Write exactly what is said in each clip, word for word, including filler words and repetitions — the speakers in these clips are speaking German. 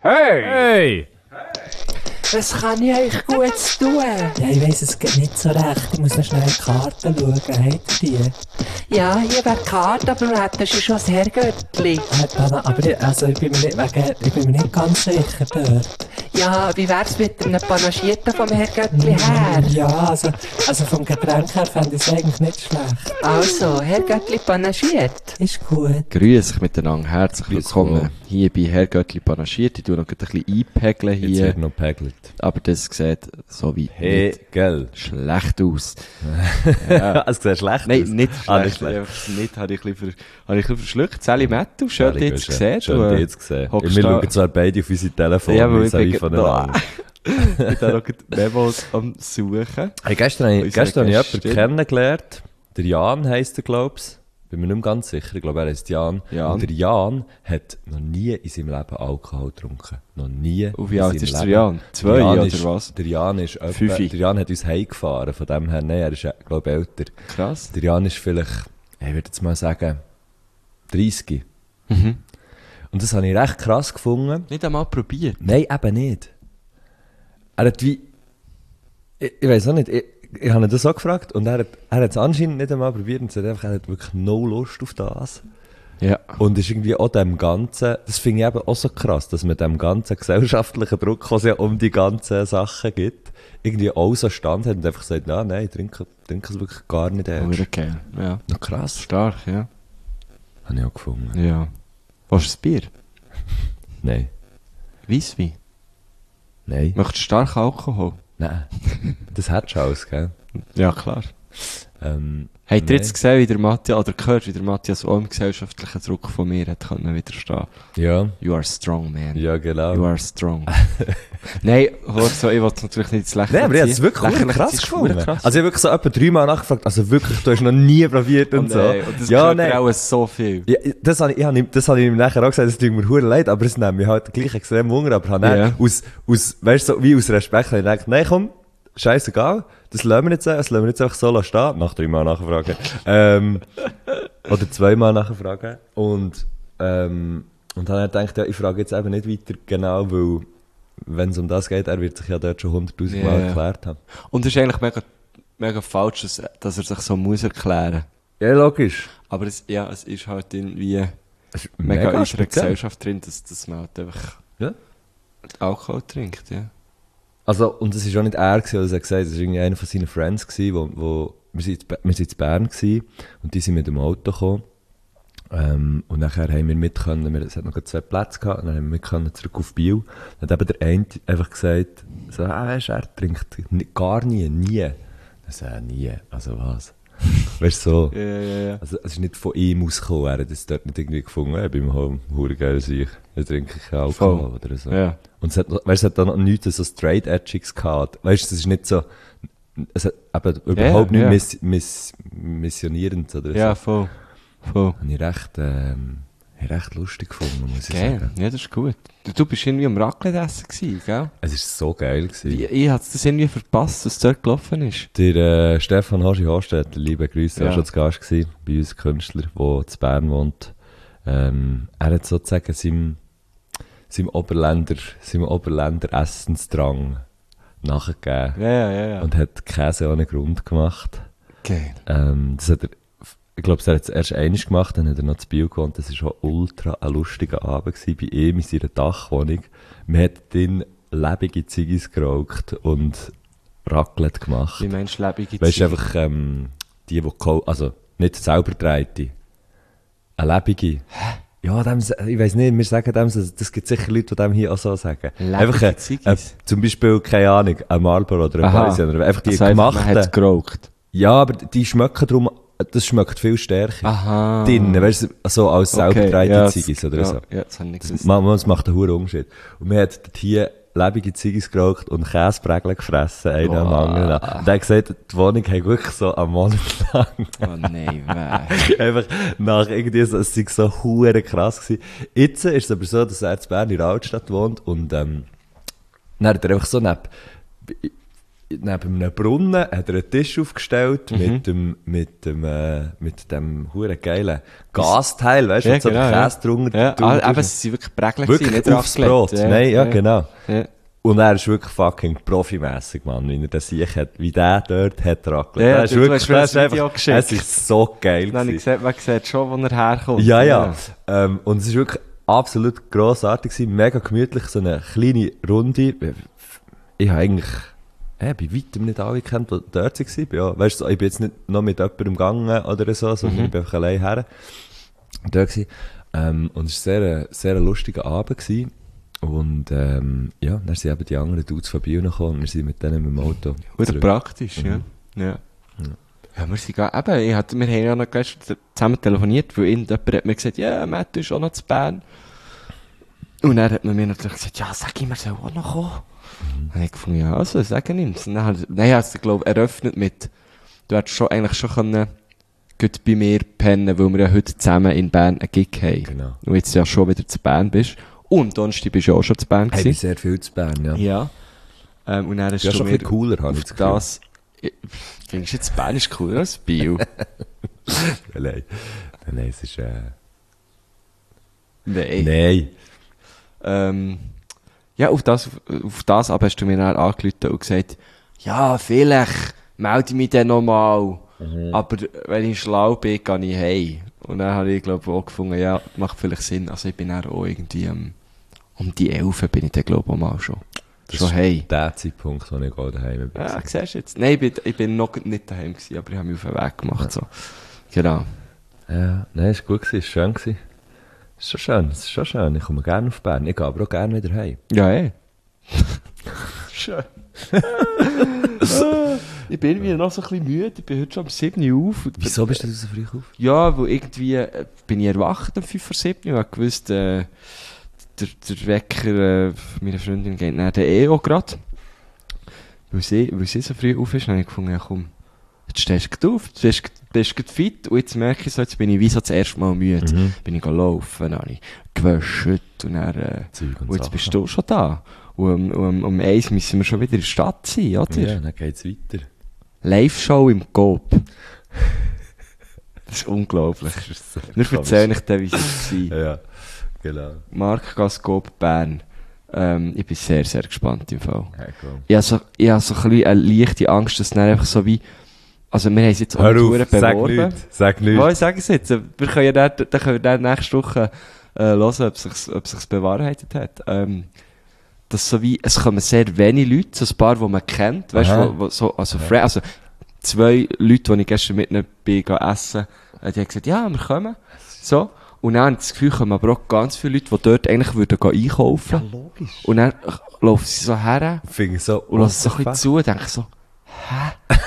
Hey! Hey! Was kann ich euch Gutes tun? Ja, ich weiss es geht nicht so recht. Ich muss noch schnell in die Karten schauen. Habt ihr die? Ja, hier wäre die Karte, aber du hättest schon das Herrgöttli. Äh, Dana, aber ich, also, ich, bin mir nicht, wegen, ich bin mir nicht ganz sicher dort. Ja, wie wär's mit einem Panagierten vom Herrgöttli her? Ja, also, also vom Getränk her fände ich es eigentlich nicht schlecht. Also, Herrgöttli panagiert. Ist gut. Grüß euch miteinander, herzlich Grüß willkommen wohl. hier bei Herr Göttli Panaschiert. Ich tue noch ein bisschen einpegeln Jetzt hier, wird noch pegelt. aber das sieht so wie Hey, nicht gell? schlecht aus. Ja. Es sieht schlecht Nein, aus. nicht Ah, schlecht. nicht schlecht. Einfach nicht, habe ich ein bisschen, ver- habe ich ein bisschen verschluckt. Sally Mattu, schön Sehr dich gut, zu sehen. Schön, Du, dich äh, jetzt gesehen. hockst Wir da- schauen zwar beide auf unsere Telefone, Ja, aber ich vis-à-vis bin voneinander. Ich bin da noch die Memos am Suchen. Hey, gestern habe ich, Unsere gestern habe ich jemanden Gästin. kennengelernt. Der Jan heisst er, glaub ich. Bin mir nicht mehr ganz sicher. Ich glaube, er heisst Jan. Jan. Und der Jan hat noch nie in seinem Leben Alkohol getrunken. Noch nie. Und wie in alt seinem ist der Leben. Jan? Zwei Der Jan oder ist, was? Der Jan ist etwa, Fünfi. der Jan hat uns heimgefahren. Von dem her, nein, er ist, glaube ich, älter. Krass. Der Jan ist vielleicht, ich würde jetzt mal sagen, dreißig. Mhm. Und das habe ich recht krass gefunden. Nicht einmal probiert. Nein, eben nicht. Er hat wie, ich, ich weiß auch nicht, ich, ich habe ihn das auch gefragt und er hat, er hat es anscheinend nicht einmal probiert und sagt einfach, er hat wirklich no Lust auf das. Ja. Und ist irgendwie auch dem Ganzen, das finde ich eben auch so krass, dass man dem ganzen gesellschaftlichen Druck, was es ja um die ganzen Sachen gibt, irgendwie auch so stand hat und einfach sagt, na, nein, ich trinke, trinke es wirklich gar nicht erst. Oder geil. Ja. Noch krass. Stark, ja. Habe ich auch gefunden. Ja. Was ist das Bier? Nein. Weisswein. Nein. Möchtest du starken Alkohol? Nein. Das hat schon alles, gell? Ja, klar. Ähm, Habt ihr nein. jetzt gesehen, wie der Matthias, oder gehört, wie der Matthias auch im gesellschaftlichen Druck von mir hat können widerstehen? Ja. You are strong, man. Ja, genau. You are strong. Nein, hör so, ich wollte natürlich nicht ins Lächeln Nein, aber ich habe es ziehen. wirklich Lächerlich krass ziehen ist gefunden. verdammt krass. Also ich habe wirklich so etwa dreimal nachgefragt, also wirklich, du hast noch nie probiert und, Und, so. nein, und das ja, gehört nein. dir auch so viel. Ja, das habe ich, ich habe ihm, das habe ich ihm nachher auch gesagt, das tut mir verdammt leid, aber es nimmt mich halt gleich extrem Hunger, aber habe Ja. dann aus, aus, weißt du, so, wie aus Respekt habe ich gedacht, nein, komm, scheißegal, das lassen wir jetzt, das lassen wir jetzt einfach so stehen, nach dreimal nachfragen. ähm, oder zweimal nachfragen. Und, ähm, und dann habe ich gedacht, ja, ich frage jetzt eben nicht weiter genau, weil, wenn es um das geht, er wird sich ja dort schon hunderttausend Mal Ja. erklärt haben. Und es ist eigentlich mega, mega falsch, dass, dass er sich so muss erklären. Ja, logisch. Aber es, ja, es ist halt irgendwie Es ist mega, in unserer speziell. Gesellschaft drin, dass, dass man halt einfach Ja. Alkohol trinkt, ja. Also, und es war auch nicht er, gewesen, der das gesagt hat, es war irgendwie einer von seinen Friends, gewesen, wo, wo wir sind in Be- wir sind in Bern gewesen, und die sind mit dem Auto gekommen. Ähm, und nachher haben wir mit können, wir, es hat noch zwei Plätze gehabt, und dann haben wir mit können zurück auf Biel. Dann hat eben der eine einfach gesagt, so, ah, weisst du, er trinkt ni- gar nie, nie. Dann so, ja, nie, also was? Weißt du, so. Ja, ja, ja. Also, es ist nicht von ihm ausgekommen, er hat es dort nicht irgendwie gefunden, hey, beim Home, hure geil sich, da trinke ich keinen Alkohol Voll. oder so. Ja. Und es hat, noch- weißt, es hat dann noch nichts so straight edgiges gehabt. Weißt du, es ist nicht so, es hat eben überhaupt ja. nicht miss, miss, missionierend oder Ja, so. voll. Voll. Habe ich recht, ähm, habe ich recht lustig gefunden, muss ich Geil. sagen. Ja, das ist gut. Du, du bist irgendwie am Raclette essen gewesen, gell? Es war so geil gewesen. Ich, ich hatte das irgendwie verpasst, was dort gelaufen ist. Der äh, Stefan Hoschi-Horstedt, liebe Grüße, Ja. war schon zu Gast gewesen, bei uns Künstler, der in Bern wohnt. Ähm, er hat sozusagen seinem, seinem Oberländer, seinem Oberländer Essensdrang nachgegeben Ja, ja, ja. ja. und hat Käse ohne Grund gemacht. Geil. Ähm, das hat er, ich glaube, er hat es erst einmal gemacht, dann hat er noch zu Biel gewohnt. Das war schon ultra ein lustiger Abend gewesen, bei ihm in seiner Dachwohnung. Man hat drin lebige Ziggis geraucht und Raclette gemacht. Wie meinst du lebige Weißt du, Ziege? einfach ähm, die, die kau- also nicht selber dreite. Eine lebige. Hä? Ja, dem, ich weiss nicht, wir sagen dem, so- das gibt sicher Leute, die dem hier auch so sagen. Lebige einfach äh, Ziggis? äh, zum Beispiel, keine Ahnung, ein Marlboro oder ein Aha. Parisien. Einfach die Also einfach, man gemachten. hat geraucht. Ja, aber die schmecken drum, das schmeckt viel stärker. Aha. Drinnen, weißt du, so als selber Okay, dreite ja, Ziggis oder ja, so. Ja, das habe ich nicht Das, gewusst. man, das macht einen hohen Unterschied. Und man hat dort hier lebige Ziggis geraucht und Käseprägel gefressen, einer am Boah. anderen. Und er hat gesagt, die Wohnung hat wirklich so einen Monat lang Oh nein, weh. einfach nach irgendwie so, es sei so hure krass gewesen. Jetzt ist es aber so, dass er in Bern in der Altstadt wohnt und ähm, dann hat er einfach so neben, neben einem Brunnen hat er einen Tisch aufgestellt Mhm. mit dem, mit dem, äh, mit dem huere geilen Gasteil, weißt du, Ja, wo so genau, der ja. Käse drunter Ja, drunter ah, aber ist. sie waren wirklich Prägel, Wirklich nicht aufs raclette. Brot. Nein, ja, genau. Ja. Und er ist wirklich fucking profimässig, Mann, wie er das sich hat, wie der dort hat Raclette. Ja, das ist du- du wirklich, hast mir das das ist Video einfach, geschickt. es ist so geil Dann habe ich gewesen. gesehen, man sieht schon, wo er herkommt. Ja, ja. Ähm, und es ist wirklich absolut grossartig gewesen, mega gemütlich, so eine kleine Runde. Ich habe eigentlich, äh, bei weitem nicht alle gekannt, die dort waren. Ja, weißt du, ich bin jetzt nicht noch mit jemandem gegangen oder so, sondern Mhm. ich bin einfach allein her. Dort gewesen. Ähm, und es war sehr, ein sehr ein lustiger Abend gewesen. Und, ähm, ja, dann sind eben die anderen Dudes von Biel gekommen und wir sind mit denen mit dem Auto Oder zurück. praktisch, ja. Ja. Ja, wir sind gar, eben, ich hatte, wir haben ja noch gestern zusammen telefoniert, weil irgendjemand hat mir gesagt, ja, Matt, du bist auch noch zu Bern. Und dann hat man mir natürlich gesagt, ja, sag ich, wir sollen auch noch kommen. Dann habe ich gefunden, ja, also, sagen nimm's. Und dann hat, nein, hast du, glaube ich, eröffnet mit, du hättest schon, eigentlich schon können, gut bei mir pennen, weil wir ja heute zusammen in Bern einen Gig haben. Genau. Und jetzt ja schon wieder zu Bern bist. Und Donnerstag bist du ja auch schon zu Bern Hey, ich bin gewesen. sehr viel zu Bern, ja. Ja. Ähm, und dann hast Ja, du schon mir viel cooler, habe ich auf das Gefühl. das, ich- findest du jetzt Bern ist cooler als Biel? Nein, nein, nein, es ist, äh, Nein. nein. Ähm, ja, auf das, auf das aber hast du mir dann angerufen und gesagt, ja, vielleicht melde ich mich dann nochmal. Aber wenn ich schlau bin, gehe ich heim. Und dann habe ich, glaube ich, auch gefunden, ja, macht vielleicht Sinn. Also ich bin dann auch irgendwie ähm, um die elf bin ich dann, glaube ich, auch mal schon. Das schon ist heim. der Zeitpunkt, wo ich gerade daheim bin. Ja, siehst du jetzt. Nein, ich bin, ich bin noch nicht daheim gewesen, aber ich habe mich auf den Weg gemacht. So. Genau. Ja, nein, es war gut, es war schön. gewesen. Es ist schon schön, es ist schon schön. Ich komme gerne auf Bern. Ich gehe aber auch gerne wieder heim. Ja, eh. Schön. Ich bin irgendwie noch so ein bisschen müde. Ich bin heute schon um sieben Uhr auf. Wieso bist du so früh auf? Ja, weil irgendwie äh, bin ich erwacht um fünf vor sieben und habe gewusst, äh, der, der Wecker äh, meiner Freundin geht dann eh auch gerade. Weil sie, weil sie so früh auf ist, dann habe ich gefunden, ja komm, jetzt stehst du auf, du bist, bist gerade fit und jetzt merke ich so, jetzt bin ich wie so das erste Mal müde. Mhm. Bin ich laufen, dann habe ich gewäscht und dann, äh, Zeug und und jetzt Sachen. bist du schon da. Und um, um, um eins müssen wir schon wieder in der Stadt sein, oder? Ja, dann geht es weiter. Live-Show im Coop. Das ist unglaublich. Das ist so Wir erzählen euch dann, wie es war. Ja, genau. Marktgasse Coop Bern. Ähm, ich bin sehr, sehr gespannt im Fall. Ja, komm. Ich habe so, ich habe so ein bisschen eine leichte Angst, dass es dann einfach so wie... Also wir haben es jetzt auch Hör nicht auf, verdammt sag beworben. nichts. Sag nichts. Ja, ich sage es jetzt. Wir können ja dann, dann können wir dann nächste Woche äh, hören, ob es sich, ob es sich bewahrheitet hat. Ähm, dass so wie, es kommen sehr wenige Leute, so ein paar, die man kennt, weißt Aha. du, wo, wo so, also, Fre- also zwei Leute, die ich gestern mit ihnen bin, gegangen essen, äh, die haben gesagt, ja, wir kommen. So. Und dann habe ich das Gefühl, kommen aber auch ganz viele Leute, die dort eigentlich würden gehen einkaufen. logisch. Und dann äh, laufen sie so her Finde ich so... und lassen so ein bisschen zu und denken so, hä?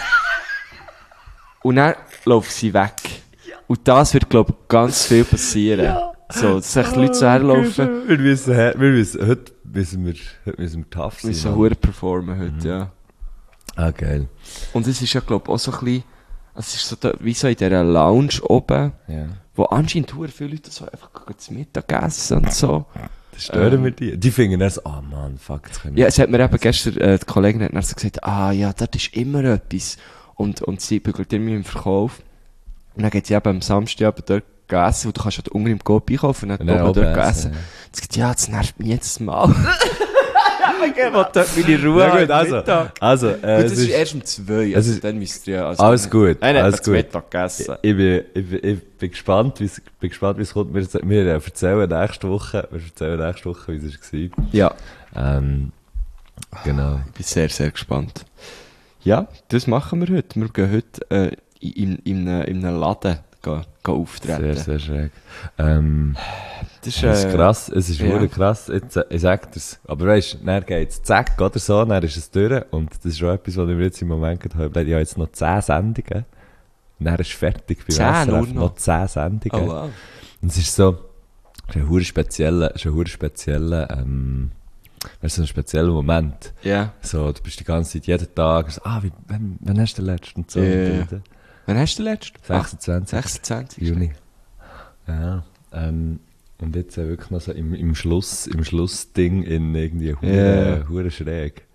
Und dann laufen sie weg. Und das wird, glaube ich, ganz viel passieren. So, dass sich die Leute so herlaufen. Wir müssen, her- wir müssen, heute müssen wir, heute müssen wir tough Wir sein. müssen Mann. hure performen heute, ja. Ah, geil. Und es ist ja, glaube ich, auch so ein bisschen, es ist so da, wie so in dieser Lounge oben, Ja. wo anscheinend hure viele Leute so einfach gehen zum Mittagessen und so. Das stören Ähm. wir die. Die finden dann so, ah Mann, fuck, das können wir Ja, es hat mir eben gestern, äh, die Kollegin hat dann so gesagt, ah ja, dort ist immer etwas. Und, und sie bügelt mich im Verkauf. Und dann geht sie eben am Samstag eben dort essen, und du kannst halt unten im Coop einkaufen und dann, Und dann oben dort oben essen. essen, ja. Sie sagt, ja, das nervt mich jetzt mal. Ich will dort meine Ruhe Ja, gut, am also, Mittag. also, äh, Gut, es das ist ist, erst um zwei, es also ist- dann müsst ihr ja... Also alles dann- gut, Nein, nein, alles alles gut. Mittag gegessen. ich bin, ich bin, ich bin gespannt, wie es, bin gespannt, wie es kommt. Wir, wir äh, erzählen nächste Woche, wir erzählen nächste Woche, wie es war. Ja, Ähm, genau. ich bin sehr, sehr gespannt. Ja, das machen wir heute. Wir gehen heute äh, in, in, in, in einem Laden gehen, gehen auftreten. Sehr, sehr schräg. Ähm, Das ist, Es ist äh, krass, es ist ja. wirklich krass. Jetzt, äh, ich sag das. Aber weißt du, dann geht's zack oder so, dann ist es durch. Und das ist schon etwas, was ich mir jetzt im Moment gerade habe. Ich habe jetzt noch zehn Sendungen. Und dann ist es fertig bei Zehn S R F. nur Noch noch? zehn Sendungen. Oh wow. Und es ist so, es ist ein hure spezieller, es ist ein hure spezieller, ähm, es ist so ein spezieller Moment. Ja. So, du bist die ganze Zeit, jeden Tag, so, ah, wie, wann, wann hast du den letzten? Und so. Ja. Und, und, Wann hast du den letzten? sechsundzwanzig. sechsundzwanzig. Juni. Ja, ähm, und jetzt äh, wirklich noch so im, im Schluss, im Schlussding in irgendwie hure, Ja. hure schräg.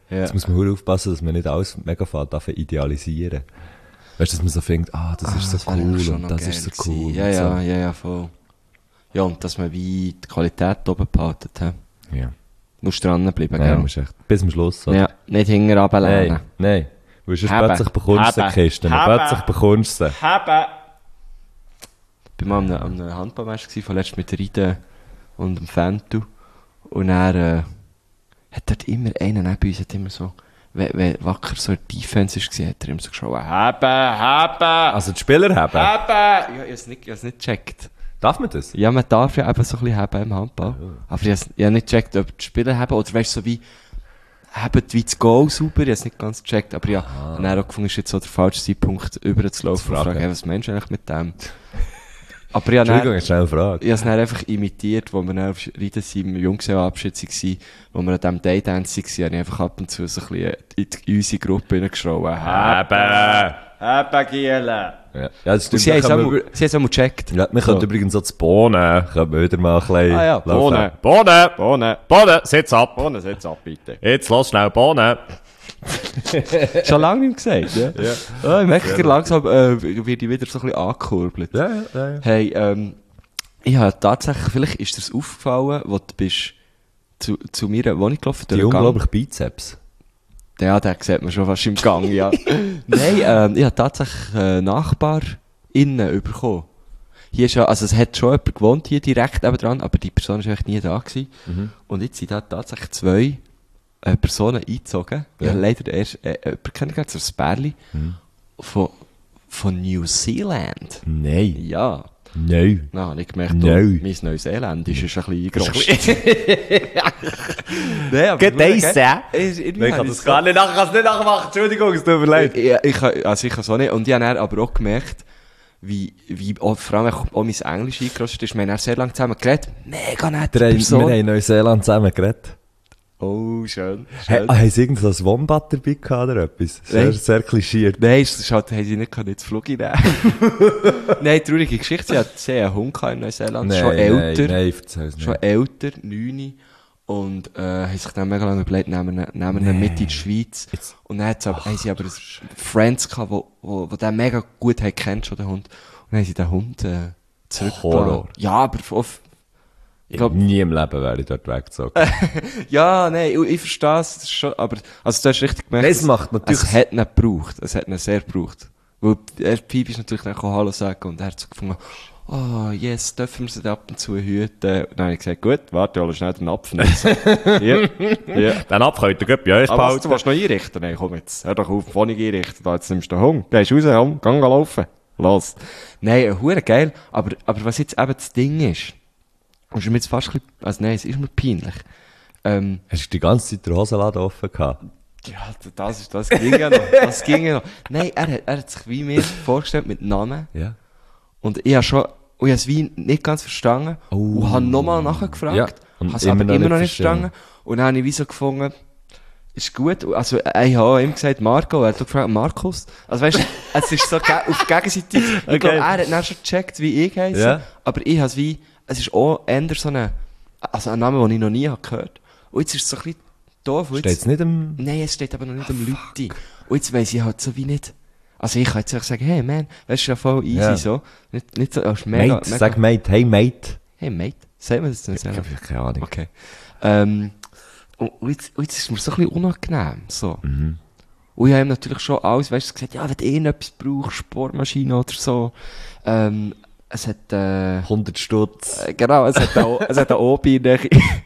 Ja. Jetzt muss man verdammt aufpassen, dass man nicht alles mega fährt, darf idealisieren. Weißt du, dass man so denkt, ah, das ist so das wäre cool schon und noch das geil ist so gewesen. cool. Ja, und ja, so. ja, ja, voll. Ja, und dass man wie die Qualität oben behalten. He? Ja. Musst dranbleiben, Ja, gell? musst echt bis zum Schluss. Oder? Ja, nicht hinten runterlehnen. Nein, nein. Weil sonst Haben. plötzlich bekommst du Haben. die Kiste. Haben. Plötzlich bekommst du sie. Haben! Ich war mal an einem, einem Handballmatch gewesen, von letztem mit der Ride und dem Fentu. Und er äh, hat dort immer einen neben uns, hat immer so, wenn, wenn Wacker so in der Defense war, hat er immer so geschaut, haben, haben, Also die Spieler haben. haben! Ja, ich habe es nicht, ich hab's nicht gecheckt. Darf man das? Ja, man darf ja eben so ein bisschen haben im Handball. Aber ich habe ja nicht gecheckt, ob die Spieler haben, oder weißt du, so wie, haben wie das Goal sauber, ich habe es nicht ganz gecheckt, aber ja, und dann auch gefunden, ist jetzt so der falsche Zeitpunkt, über zu laufen und fragen. fragen, hey, was meinst du eigentlich mit dem? Aber ja, Entschuldigung, dann, eine schnelle Frage. ich habe es dann einfach imitiert, wo wir dann auf Rieden im Junggesellenabschied waren, wo wir an diesem Daydance waren, habe ich einfach ab und zu so ein bisschen in, die, in unsere Gruppe hineingeschrien. Haben! Haben, Giele! Ja, ja das Und stimmt. sie haben es Da auch können mal- sie haben es auch mal gecheckt. wir- ja, wir So. können übrigens so zu Bohnen, können wir wieder mal ein bisschen Ah ja, laufen. Bohnen. Bohnen, Bohnen, Bohnen, sitz ab. Bohnen, setz ab, bitte. Jetzt lass schnell Bohnen. Schon lange nicht mehr gesagt, ja? Ja. Ah, ich merke, langsam äh, werde ich wieder so ein bisschen angekurbelt. Ja, ja, ja, ja. Hey, ähm, ich habe tatsächlich, vielleicht ist dir das aufgefallen, wo du bist zu, zu meiner Wohnung gelaufen, Die durch den Gang. unglaublichen Bizeps. Ja, den sieht man schon fast im Gang, ja. Nein, ähm, ich habe tatsächlich äh, Nachbar innen bekommen. Hier ist ja, also es hat schon jemand gewohnt hier direkt nebendran, aber die Person ist echt nie da gewesen. Mhm. Und jetzt sind da tatsächlich zwei äh, Personen eingezogen. Ich Ja. habe leider erst, äh, jemanden kennengelernt, so ein Pärchen, Mhm. von, von New Zealand. Nein. Ja. Nein. Na, habe ich gemerkt, Nein. oh, mein Neuseeländisch ist ein bisschen eingerostet. Nein, aber... Geht das, ja? Ich, Ich kann das gar nicht, nach, ich kann es nicht nachmachen. Entschuldigung, es tut mir leid. Ja, ich, kann- also ich kann so nicht. Und ich habe dann aber auch gemerkt, wie, wie auch, vor allem auch mein Englisch eingerostet ist. Wir haben dann sehr lange zusammen geredet. Mega nette Wir haben, wir Person. haben in Neuseeland zusammen geredet. Oh, schön. Hey, schön. ah, haben sie irgend so ein Wombat dabei gehabt oder etwas? Sehr, Nein. sehr klischiert. Nein, das ist halt, haben sie nicht können ins Flug nehmen. Nein, traurige Geschichte. Sie hat sie hat einen Hund gehabt in Neuseeland. schon älter. Nein, nein, erzähl's nicht. Schon älter, neun. Und, äh, haben sich dann mega lange überlegt, nehmen wir nehmen wir ihn mit in die Schweiz. Und dann hat's aber, haben sie aber ein Friends gehabt, wo, wo, wo den mega gut haben kennt, schon den Hund. Und dann haben sie den Hund, äh, zurückgelassen. Horror. Ja, aber auf, ich glaub, Nie im Leben wäre ich dort weggezogen. ja, nein, ich, ich verstehe es, das ist schon, aber, also du hast richtig gemerkt, Nein, es es- macht natürlich- es hat ihn gebraucht, es hat ihn sehr gebraucht. Weil, der Piep ist natürlich dann Hallo sagen und er hat so gefunden, oh, yes, dürfen wir sie ab und zu hüten? Und dann habe ich gesagt, gut, warte, hol schnell den Apfel. ja, ja. Dann ab könnt ihr gut bei euch Aber was, behalten. du willst noch einrichten? Nein, komm jetzt, hör doch auf, die Wohnung einrichten, da, jetzt nimmst du den Hund, gehst raus, komm, geh laufen, los. Nein, hure geil, aber, aber was jetzt eben das Ding ist, und ist mir jetzt fast ein bisschen, also nein, es ist mir peinlich, ähm, Hast du die ganze Zeit den Hosenladen offen gehabt? ja, das ist, das ging ja noch, das ging ja noch. Nein, er hat, er hat sich wie mir vorgestellt mit Namen, Ja. und ich habe schon, und ich habe es wie nicht ganz verstanden, Oh. und habe nochmal nachgefragt, Ja, und habe es aber immer immer noch noch nicht nicht verstanden, und dann habe ich wie so gefunden, ist gut, also äh, ich habe auch ihm gesagt Marco, er hat auch gefragt Markus, also weißt du, es ist so ge auf Gegenseitig, ich Okay. glaube, er hat dann schon gecheckt, wie ich heisse, Ja. aber ich habe es wie, es ist auch eher so eine, also ein Name, den ich noch nie habe gehört, und jetzt ist es so ein bisschen doof, und Steht es nicht im... nein, es steht aber noch nicht am Leute. Und jetzt weiss ich halt so wie nicht. Also ich kann jetzt einfach sagen, hey man, das ist ja voll easy Ja. so. Nicht, nicht so, als mega, Mate, mega. sag Mate, hey Mate. Hey mate, sagen wir das nicht? Ich habe keine Ahnung. Okay. Ähm, und, und, jetzt, und jetzt ist mir so ein bisschen unangenehm, so. Mhm. Und ich habe ihm natürlich schon alles, weißt du, gesagt, ja, wenn du eh etwas brauchst, Sportmaschine oder so. Ähm, es hat, äh, hundert Stutz. Äh, Genau, es hat auch, es hat auch Obi in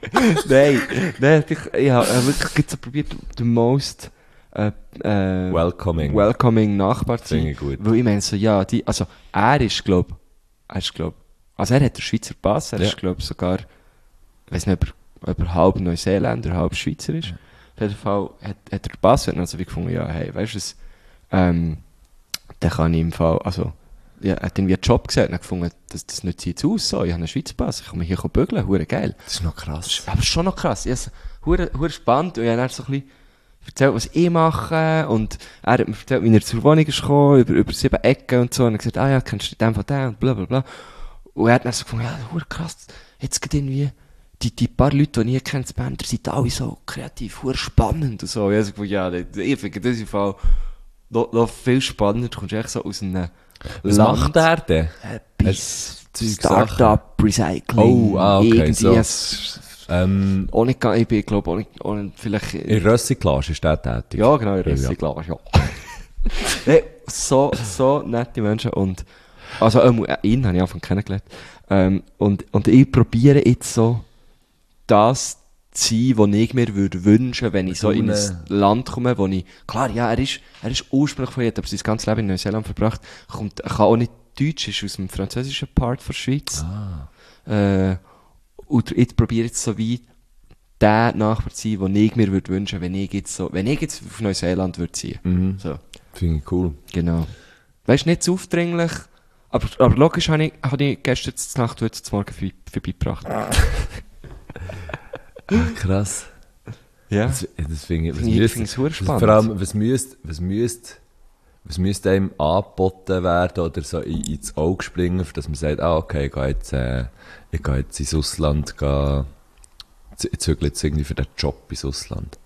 Nein, nein, ich, ich habe äh, wirklich jetzt so probiert, den most, äh, äh, Welcoming. welcoming Nachbar zu Finde sein. ich gut. Weil ich meine so, ja, die, also, er ist, glaub, er ist, glaub, also er hat den Schweizer Pass, er Ja. ist, glaub, sogar, ich weiss nicht, ob er, ob er halb Neuseeländer, halb Schweizer ist. Auf jeden Fall hat, hat er den Pass, und dann also wie gefunden, ja, hey, weißt du was, ähm, dann kann ich im Fall, also, ja, er hat irgendwie einen Job gesehen und hat gefunden, das, das nützt jetzt aus, so, ich habe einen Schweizer Pass, ich kann mich hier bügeln, hure geil. Das ist noch krass. Aber schon noch krass, ich habe hure, hure spannend, und ich habe dann so ein bisschen erzählt, was ich mache, und er hat mir erzählt, wie er zur Wohnung ist gekommen, über, über sieben Ecken und so, und er hat gesagt, ah ja, kennst du den von dem, und bla bla bla. Und er hat dann so gefunden, ja, hure krass, jetzt geht irgendwie, die, die paar Leute, die ich kenne, die Bänder, sind alle so kreativ, sehr spannend und so. Ich habe gesagt, ja, ich finde das im Fall noch, noch viel spannender. Du kommst echt so aus einem Was Land, macht der denn? etwas Zeug, Startup, Recycling, Oh, ah, okay, irgendwie. so. es- Ähm, Auch nicht, ga- ich bin, glaube auch nicht, auch nicht vielleicht... in Rössigklage ist der tätig. Ja, genau, in Ja, ja. Recyclage, ja. Nee, so, so nette Menschen und, also, ähm, ihn habe ich Anfang kennengelernt. Ähm, und, und ich probiere jetzt so, das zu sein, was ich mir würde wünschen, wenn ich so in ein Land komme, wo ich, klar, ja, er ist, er ist ursprünglich von hier, aber sein ganzes Leben in Neuseeland verbracht, kommt, er kann auch nicht Deutsch, ist aus dem französischen Part der Schweiz. Äh, und jetzt probiere ich jetzt so weit, der Nachbar zu sein, den ich mir würde wünschen, wenn ich jetzt so, wenn ich jetzt auf Neuseeland würde ziehen. Mhm. So, Finde ich cool. genau. Weißt du, nicht zu aufdringlich, aber, aber logisch habe ich, habe ich gestern zur Nacht heute zum Morgen vorbei, vorbeigebracht. Krass. Ja. Das, das finde ich, was Finde ich- müsste- finde ich super was- spannend. Vor allem, was müsste, was müsste, was müsste einem angeboten werden oder so in, ins Auge springen, für dass man sagt, ah, okay, ich gehe jetzt, äh, ich gehe jetzt ins Ausland, gehe, ich zügle jetzt irgendwie für den Job ins Ausland.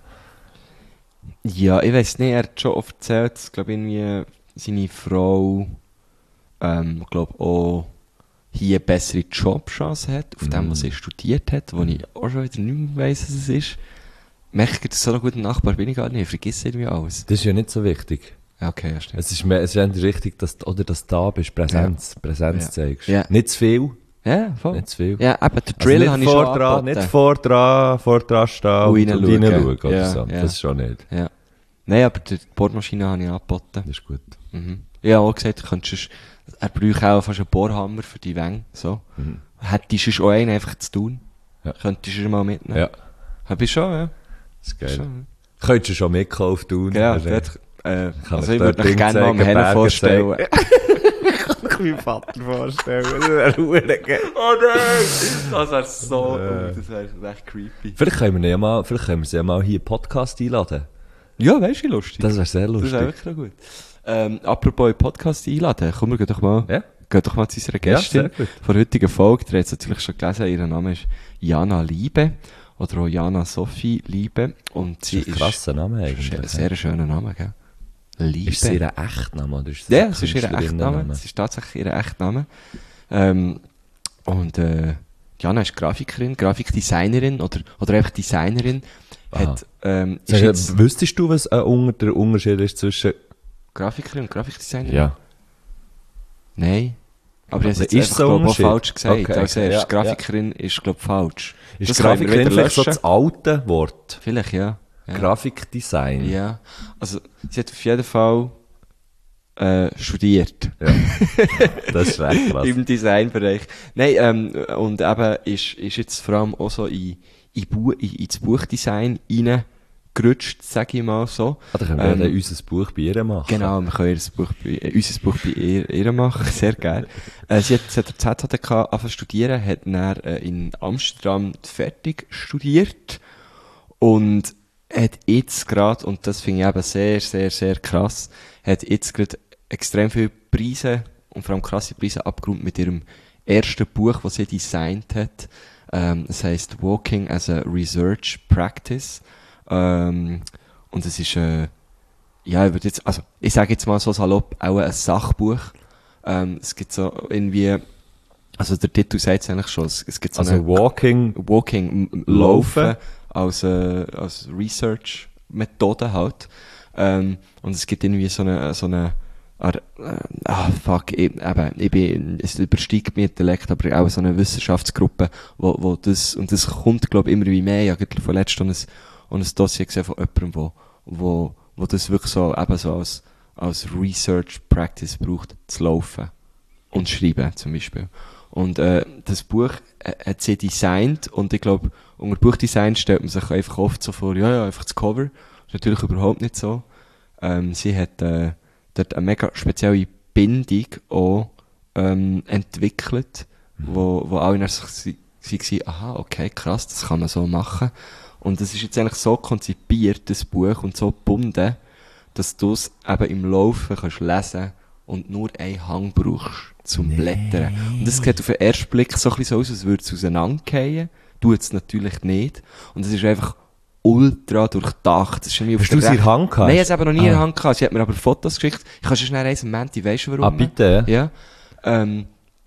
Ja, ich weiß nicht, er hat schon oft erzählt, dass, glaube irgendwie seine Frau, ähm, glaube auch hier eine bessere Jobchance hat, auf dem, was sie studiert hat, wo ich auch schon wieder nicht mehr weiss, was es ist. Merke, dass so ein guter Nachbar bin ich gar nicht, ich vergesse irgendwie alles. Das ist ja nicht so wichtig. Ja, okay, ja, stimmt. Es ist, mehr, es ist eigentlich richtig, dass, du- oder dass du da bist, Präsenz, Präsenz Ja. zeigst. Ja. Nicht zu viel, Ja, voll. nicht zu viel. Ja, eben, der Also Drill nicht habe ich schon vor dran, angeboten. nicht vor dran, vor dran stehen Und und reinschauen. reinschauen oder Ja, so. ja. Das ist schon nicht. Ja. Nein, aber die Bohrmaschine habe ich angeboten. Das ist gut. Mhm. Ich habe auch gesagt, du könntest, er bräuchte auch fast einen Bohrhammer für die Wänge, so. Mhm. Hättest du auch einen einfach zu tun. Ja. Könntest du ihn mal mitnehmen. Ja, Hab ich schon, ja. das ist geil. Schon. Könntest du schon mitkommen tun. Genau, Also, dort, äh, kann also ich ich dort würde mich Ding gerne mal am zeigen, Hennen Berge vorstellen. Ich kann meinen Vater vorstellen. Das wäre verdammt geil. Oh nein! Das wäre so, Äh. das wäre echt creepy. Vielleicht können wir ihn ja mal, vielleicht können wir sie ja mal hier in den Podcast einladen. Ja, weißt du, lustig. Das wäre sehr Das lustig. wäre wirklich noch gut. Ähm, apropos in den Podcast einladen, komm, wir gehen doch mal, Ja? gehen doch mal zu unserer Ja, Gästin sehr gut. von der heutigen Folge. Ihr habt es natürlich schon gelesen, ihr Name ist Jana Liebe. Oder auch Jana Sophie Liebe. Und sie Das ist ein ist, krasser Name ist eigentlich. ein sehr schöner Name, gell? Liebe. Ist sie ihr Echtname oder ist das Ja, ein es ist ihr Echtname. Künstlerinnenname? Es ist tatsächlich ihr Echtname. Ähm, und äh, Jana ist Grafikerin, Grafikdesignerin oder, oder einfach Designerin. Aha. Hat, ähm, ist Sag, jetzt wüsstest du, was äh, unter, der Unterschied ist zwischen... Grafikerin und Grafikdesignerin? Ja. Nein. Aber ich habe Aber jetzt ist einfach, so glaub, auch Unterschied? falsch gesagt. Okay, Als okay, erstes, ja, Grafikerin ist, glaube ich, falsch. Ist Das können wir Grafikerin wieder vielleicht so löschen. das alte Wort? Vielleicht, ja. Ja. Grafikdesign. Ja. Also, sie hat auf jeden Fall äh, studiert. Ja. Das ist recht krass. Im Designbereich. Nein, ähm, und eben ist, ist jetzt vor allem auch so in, in Bu in, ins Buchdesign reingerutscht, sage ich mal so. Ah, dann können wir Ähm, dann unser Buch bei ihr machen. Genau, wir können ihr Buch bei, äh, unser Buch bei ihr, ihr machen, sehr geil. Äh, sie hat, sie hat Z H D K angefangen zu studieren, hat dann äh, in Amsterdam fertig studiert und hat jetzt gerade, und das finde ich eben sehr, sehr, sehr krass, hat jetzt gerade extrem viele Preise und vor allem krasse Preise abgeräumt mit ihrem ersten Buch, das sie designt hat. Ähm, das heisst Walking as a Research Practice. Ähm, und es ist, äh, ja, ich würde jetzt, also, ich sage jetzt mal so salopp, auch ein Sachbuch. Ähm, es gibt so irgendwie, also der Titel sagt es eigentlich schon, es, es gibt so Also eine Walking... Walking, m- Laufen. Laufen, als, äh, als Research-Methode halt. Ähm, und es gibt irgendwie so eine, so eine, ah, ah fuck, ich, eben, ich bin, es übersteigt mir Intellekt, aber auch so eine Wissenschaftsgruppe, wo, wo das, und das kommt, glaube ich, immer wie mehr. Ich habe gerade vorletzt schon ein, und ein Dossier gesehen von jemandem, wo, wo, wo das wirklich so, eben so als, als Research Practice braucht, zu laufen. Und schreiben, zum Beispiel. Und, äh, das Buch äh, hat sie designt, und ich glaube, unter Buchdesign stellt man sich einfach oft so vor, ja, ja, einfach das Cover. Ist natürlich überhaupt nicht so. Ähm, sie hat, äh, dort eine mega spezielle Bindung auch, ähm, entwickelt, wo, wo alle nach sich, sie, sie, aha, okay, krass, das kann man so machen. Und es ist jetzt eigentlich so konzipiert, das Buch, und so gebunden, dass du es eben im Laufen kannst lesen und nur einen Hang brauchst zum Blättern. Und das sieht auf den ersten Blick so ein bisschen so aus, als würde es auseinanderfallen, tut es natürlich nicht. Und es ist einfach ultra durchdacht. Das ist irgendwie auf Hast du der sie in der Rech- Hand gehabt? Nein, ich habe es eben noch nie in der Ah. Hand gehabt. Sie hat mir aber Fotos geschickt. Ich kann schon schnell eins am Menti, weisst du warum? Ah, bitte? Ja. Ähm,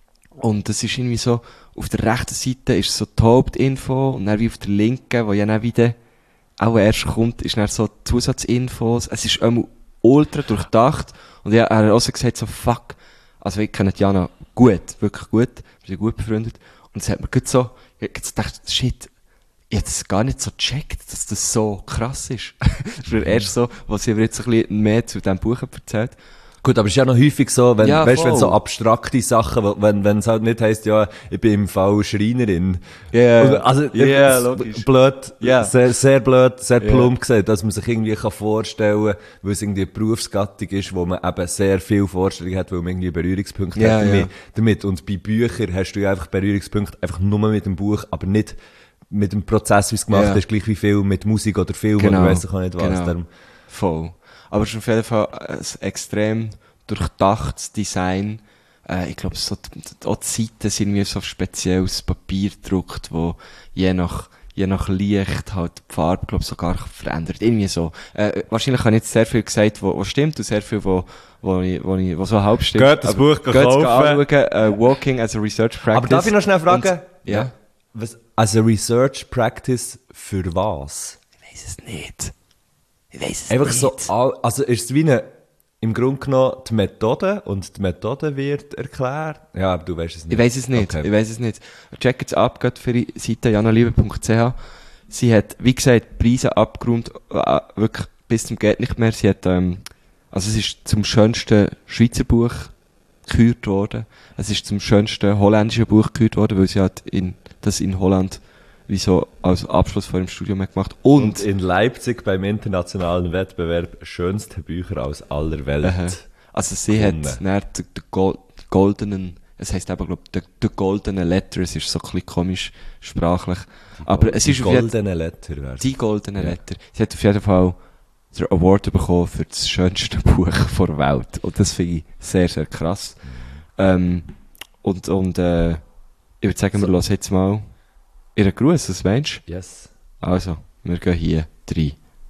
und das ist irgendwie so, auf der rechten Seite ist so die Hauptinfo und dann wie auf der linken, wo ja dann wieder auch erst kommt, ist dann so Zusatzinfos. Es ist immer ultra durchdacht. Und ja, er hat auch so gesagt, so fuck. Also wir kennen Jana gut, wirklich gut. Wir sind gut befreundet. Und es hat mir gut so, ich hab so gedacht, shit, ich hätte es gar nicht so gecheckt, dass das so krass ist. Das ist erst so, was sie mir jetzt ein bisschen mehr zu diesem Buch erzählt. Gut, aber es ist ja noch häufig so, wenn, Ja, weißt, wenn voll. so abstrakte Sachen, wo- wenn, wenn es halt nicht heisst, ja, ich bin im Fall Schreinerin. Ja, Oder- also, ja, es- logisch. Blöd, Ja. sehr, sehr blöd, sehr Ja. plump gesagt, dass man sich irgendwie kann vorstellen kann, weil es irgendwie eine Berufsgattung ist, wo man eben sehr viel Vorstellungen hat, weil man irgendwie Berührungspunkte Ja, hat damit, ja. damit. Und bei Büchern hast du ja einfach Berührungspunkte einfach nur mit dem Buch, aber nicht mit dem Prozess, wie es gemacht Ja. ist, gleich wie viel mit Musik oder Film Genau, oder weiss ich auch nicht was. genau. Darum- Voll. Aber es ist auf jeden Fall ein extrem durchdachtes Design. Äh, ich glaube, so, die- auch die Seiten sind wie so auf spezielles Papier gedruckt, wo je nach, je nach Licht halt die Farbe, glaube sogar verändert. Irgendwie so. Äh, wahrscheinlich habe ich jetzt sehr viel gesagt, wo, wo stimmt und sehr viel, wo, wo, ich, wo, ich, wo so halb stimmt. Geht das Aber Buch geht's kaufen. anschauen, äh, Walking as a Research Practice. Aber darf ich noch schnell fragen? Und, ja. Was, also Research Practice für was? Ich weiß es nicht. Ich weiß es Einfach nicht. so, all- also ist es wie eine, im Grunde genommen die Methode und die Methode wird erklärt? Ja, aber du weißt es nicht. Ich weiß es nicht. Okay. Ich weiß es nicht. Checkt es ab, geht für die Seite janaliebe punkt c h. Sie hat, wie gesagt, Preise abgerundet, äh, wirklich bis zum geht nicht mehr. Sie hat, ähm, also es ist zum schönsten Schweizer Buch gekürt worden. Es ist zum schönsten holländischen Buch gekürt worden, weil sie hat in, das in Holland wie so als Abschluss vor dem Studium hat gemacht. Und, Und in Leipzig beim internationalen Wettbewerb schönste Bücher aus aller Welt. Äh, also sie gewonnen. hat dann den, den Gol- goldenen, es heisst eben, glaub, der, der goldene Letter, es ist so ein bisschen komisch sprachlich. Aber es Die ist auf jeden goldene Letter wär's. die goldene Ja. Letter. Sie hat auf jeden Fall den Award bekommen für das schönste Buch der Welt. Und das finde ich sehr, sehr krass. Ähm, und, und, äh, ich würde sagen, wir So. hören jetzt mal ihren Gruß, was meinst Yes. du? Also, wir gehen hier rein.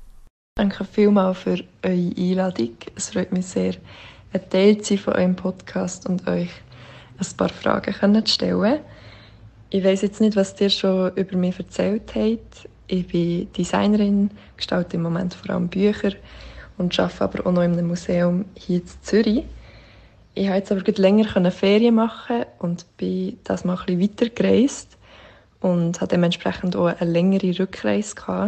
Danke vielmals für eure Einladung. Es freut mich sehr, ein Teil zu sein von eurem Podcast und euch ein paar Fragen können zu stellen. Ich weiss jetzt nicht, was ihr schon über mich erzählt habt. Ich bin Designerin, gestalte im Moment vor allem Bücher und arbeite aber auch noch in einem Museum hier in Zürich. Ich konnte jetzt aber gerade länger Ferien machen und bin das mal ein bisschen weiter gereist und hatte dementsprechend auch eine längere Rückreise gehabt.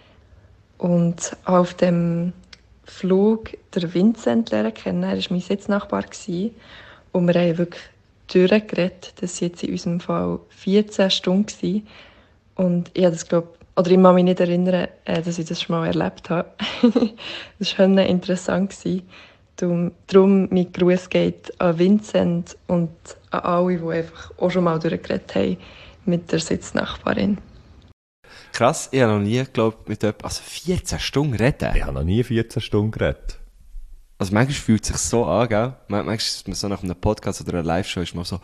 Und auf dem Flug der Vincent lernen kennen. Er war mein Sitznachbar. Und wir haben wirklich durchgeredet. Das waren jetzt in unserem Fall vierzehn Stunden. Und ich habe das, glaub, oder ich kann mich nicht erinnern, äh, dass ich das schon mal erlebt habe. Das war schon interessant. Darum, darum mein Gruß geht an Vincent und an alle, die einfach auch schon mal durchgeredet haben mit der Sitznachbarin. Krass, ich habe noch nie, glaube mit jemandem, also vierzehn Stunden reden. Ich habe noch nie vierzehn Stunden geredet. Also manchmal fühlt es sich so an, gell? Manchmal ist man so nach einem Podcast oder einer Live-Show ist man so,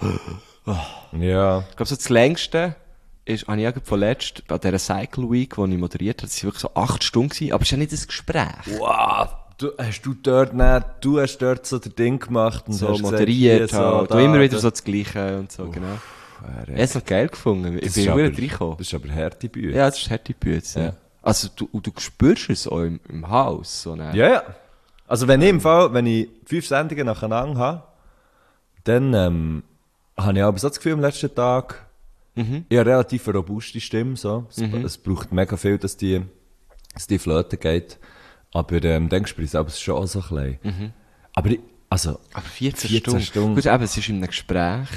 Ja. ich glaube so das längste ist, habe ich eigentlich vorletzt bei dieser Cycle Week, die ich moderiert habe, das waren wirklich so acht Stunden gewesen, aber es ist ja nicht ein Gespräch. Wow. Du, hast du dort nicht, du hast dort so das Ding gemacht und So hast moderiert gesagt, hier, halt, so, und immer da, wieder da. so das Gleiche und so, genau. Äh, Ich habe es noch geil gefunden, ich Das bin ist wieder aber- reingekommen. Das ist aber harte Bücher. Ja, das ist harte Bütze. Ja. Ja. Also du, und du spürst es auch im, im Haus, so ne? Ja, ja. Also wenn ich im Fall, wenn ich fünf Sendungen nacheinander habe, dann ähm, habe ich aber so das Gefühl am letzten Tag, Mhm. ich habe relativ eine robuste Stimme. So. Es, es braucht mega viel, dass die, dass die Flöte geht. Aber ähm, dann spüre ich es aber schon auch so ein bisschen. Aber ich, also, Aber vierzehn, vierzehn Stunden. Stunden. Gut, eben, es ist in einem Gespräch.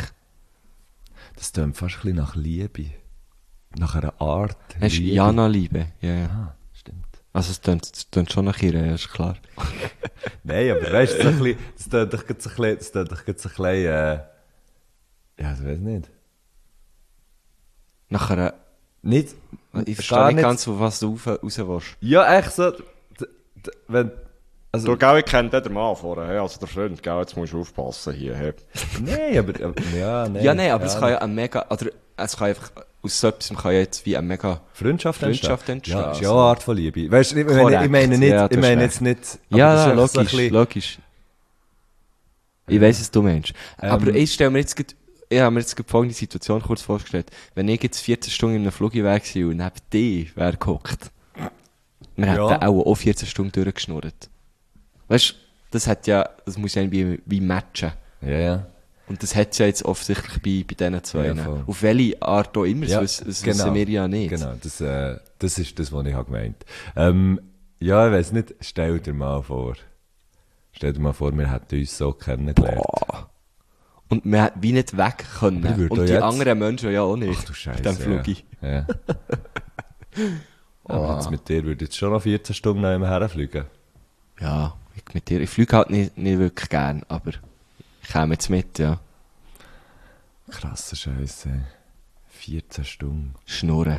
das klingt fast ein bisschen nach Liebe. Nach einer Art Hast du Jana-Liebe? Ja, ja. Ah, stimmt. Also es tönt, es tönt schon nach ihr, ja, ist klar. Nein, aber weißt du, so ein bisschen, das klingt doch gerade so ein bisschen, das klingt doch gerade so ein bisschen, äh, ja, ich weiß nicht. Nach einer... Nicht, Ich gar verstehe nicht ganz, auf was du raus, raus willst. Ja, echt so, d- d- wenn, Also, Du, gell, ich kenne den Mann vorher, hey, also der Freund, gell, jetzt musst du aufpassen hier. Hey. nein, aber, aber ja, nein. Ja, nein, aber es kann ja ein mega, oder es kann einfach, aus so etwas kann ja jetzt wie ein mega Freundschaft, Freundschaft entstehen. Ja, ist ja also. auch eine Art von Liebe. Weißt du, ich, meine- Korrekt. ich meine nicht, Ja, ich du hast meine recht. jetzt nicht, aber Ja, das ist ja, ja so ein logisch, bisschen- logisch. Ich weiss, was du meinst. Ähm, Aber ich stelle mir jetzt grad, ich habe mir jetzt grad folgende Situation kurz vorgestellt. Wenn ich jetzt vierzehn Stunden in einem Flug weg war und neben dir wäre gehockt, wir Ja. hätten auch, auch vierzehn Stunden durchgeschnurrt. Weißt du, das hat ja, das muss ja wie, wie matchen. Ja, ja. Und das hat es ja jetzt offensichtlich bei, bei diesen zwei. Ja, voll. Auf welche Art auch immer, Ja, das, wissen- das wissen wir ja nicht. Genau, das, äh, das ist das, was ich habe gemeint. Ähm, ja, ich weiss nicht, stell dir mal vor. Stell dir mal vor, wir hätten uns so kennengelernt. Boah. Und wir hätten wie nicht weg können. Aber ich würde Und auch die jetzt- anderen Menschen ja auch nicht. Ach du Scheiße. Auf dem Flugi. Ja. ja. Aber jetzt mit dir würde ich jetzt schon noch vierzehn Stunden noch herfliegen. Ja, ich mit dir. Ich fliege halt nicht, nicht wirklich gern, aber ich komme jetzt mit, ja. Krasser Scheiße. vierzehn Stunden. Schnurren.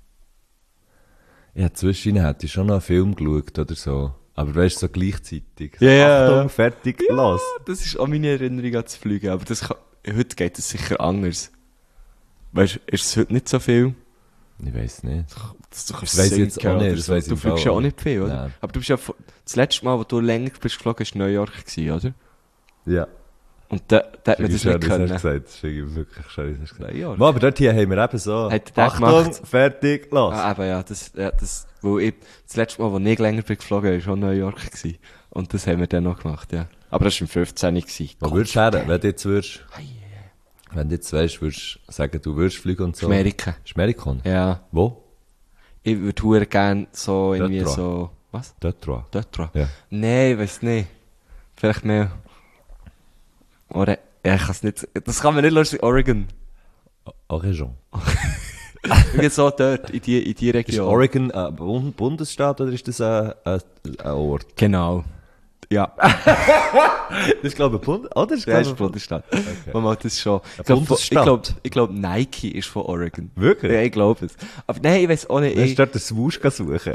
Ja, zwischen hätte ich schon noch einen Film geschaut oder so. Aber weißt du, so gleichzeitig. Ja, ja. Achtung, fertig, los. Das ist auch meine Erinnerung an das Fliegen, aber das kann, heute geht es sicher anders. Weißt du, ist es heute nicht so viel? Ich weiss nicht. Das, du kannst Das weiss ich sinken jetzt auch nicht, oder das so. weiss ich Du im fliegst Fall ja auch auch nicht viel, oder? Nein. Aber du bist ja, vor- das letzte Mal, wo du länger bist geflogen, war New York gewesen, oder? Ja. Und da, da hat man das schön, nicht dass du können. hast gesagt. Das ist irgendwie wirklich schön, dass du gesagt New York. hast. Aber dort hier haben wir eben so. Hat der Achtung, gemacht? fertig, los. Ah, eben, ja, das, ja, das, wo ich, das letzte Mal, wo ich länger bin geflogen, war schon New York gewesen. Und das haben wir dann noch gemacht, ja. Aber das war im fünfzehn gewesen. Wo würdest du her, wenn du jetzt würdest, wenn du jetzt weißt, würdest sagen, du würdest fliegen und so. Amerika. Schmerikon? Ja. Wo? Ich würde hure gerne so irgendwie Detroit. so, was? Detroit. Detroit? Ja. Nein, ich weiss nicht. Vielleicht mehr. Oder, ja, ich kann es nicht, das kann man nicht lustig, Oregon. Oregon. Irgendwie so dort, in die, in die Ist Region. Oregon ein Bund- Bundesstaat oder ist das ein, ein, ein Ort? Genau. Ja. Das ist, glaube ich, ein Bund, oder? Das ist, Der glaube ist ich, Bundesstaat. Okay. Man macht das schon. Ich Ein glaube, ich Bundesstaat? glaube, ich glaube, Nike ist von Oregon. Wirklich? Ja, ich glaube es. Aber nein, ich weiß auch nicht. Willst Ich, du dort den Swoosh suchen?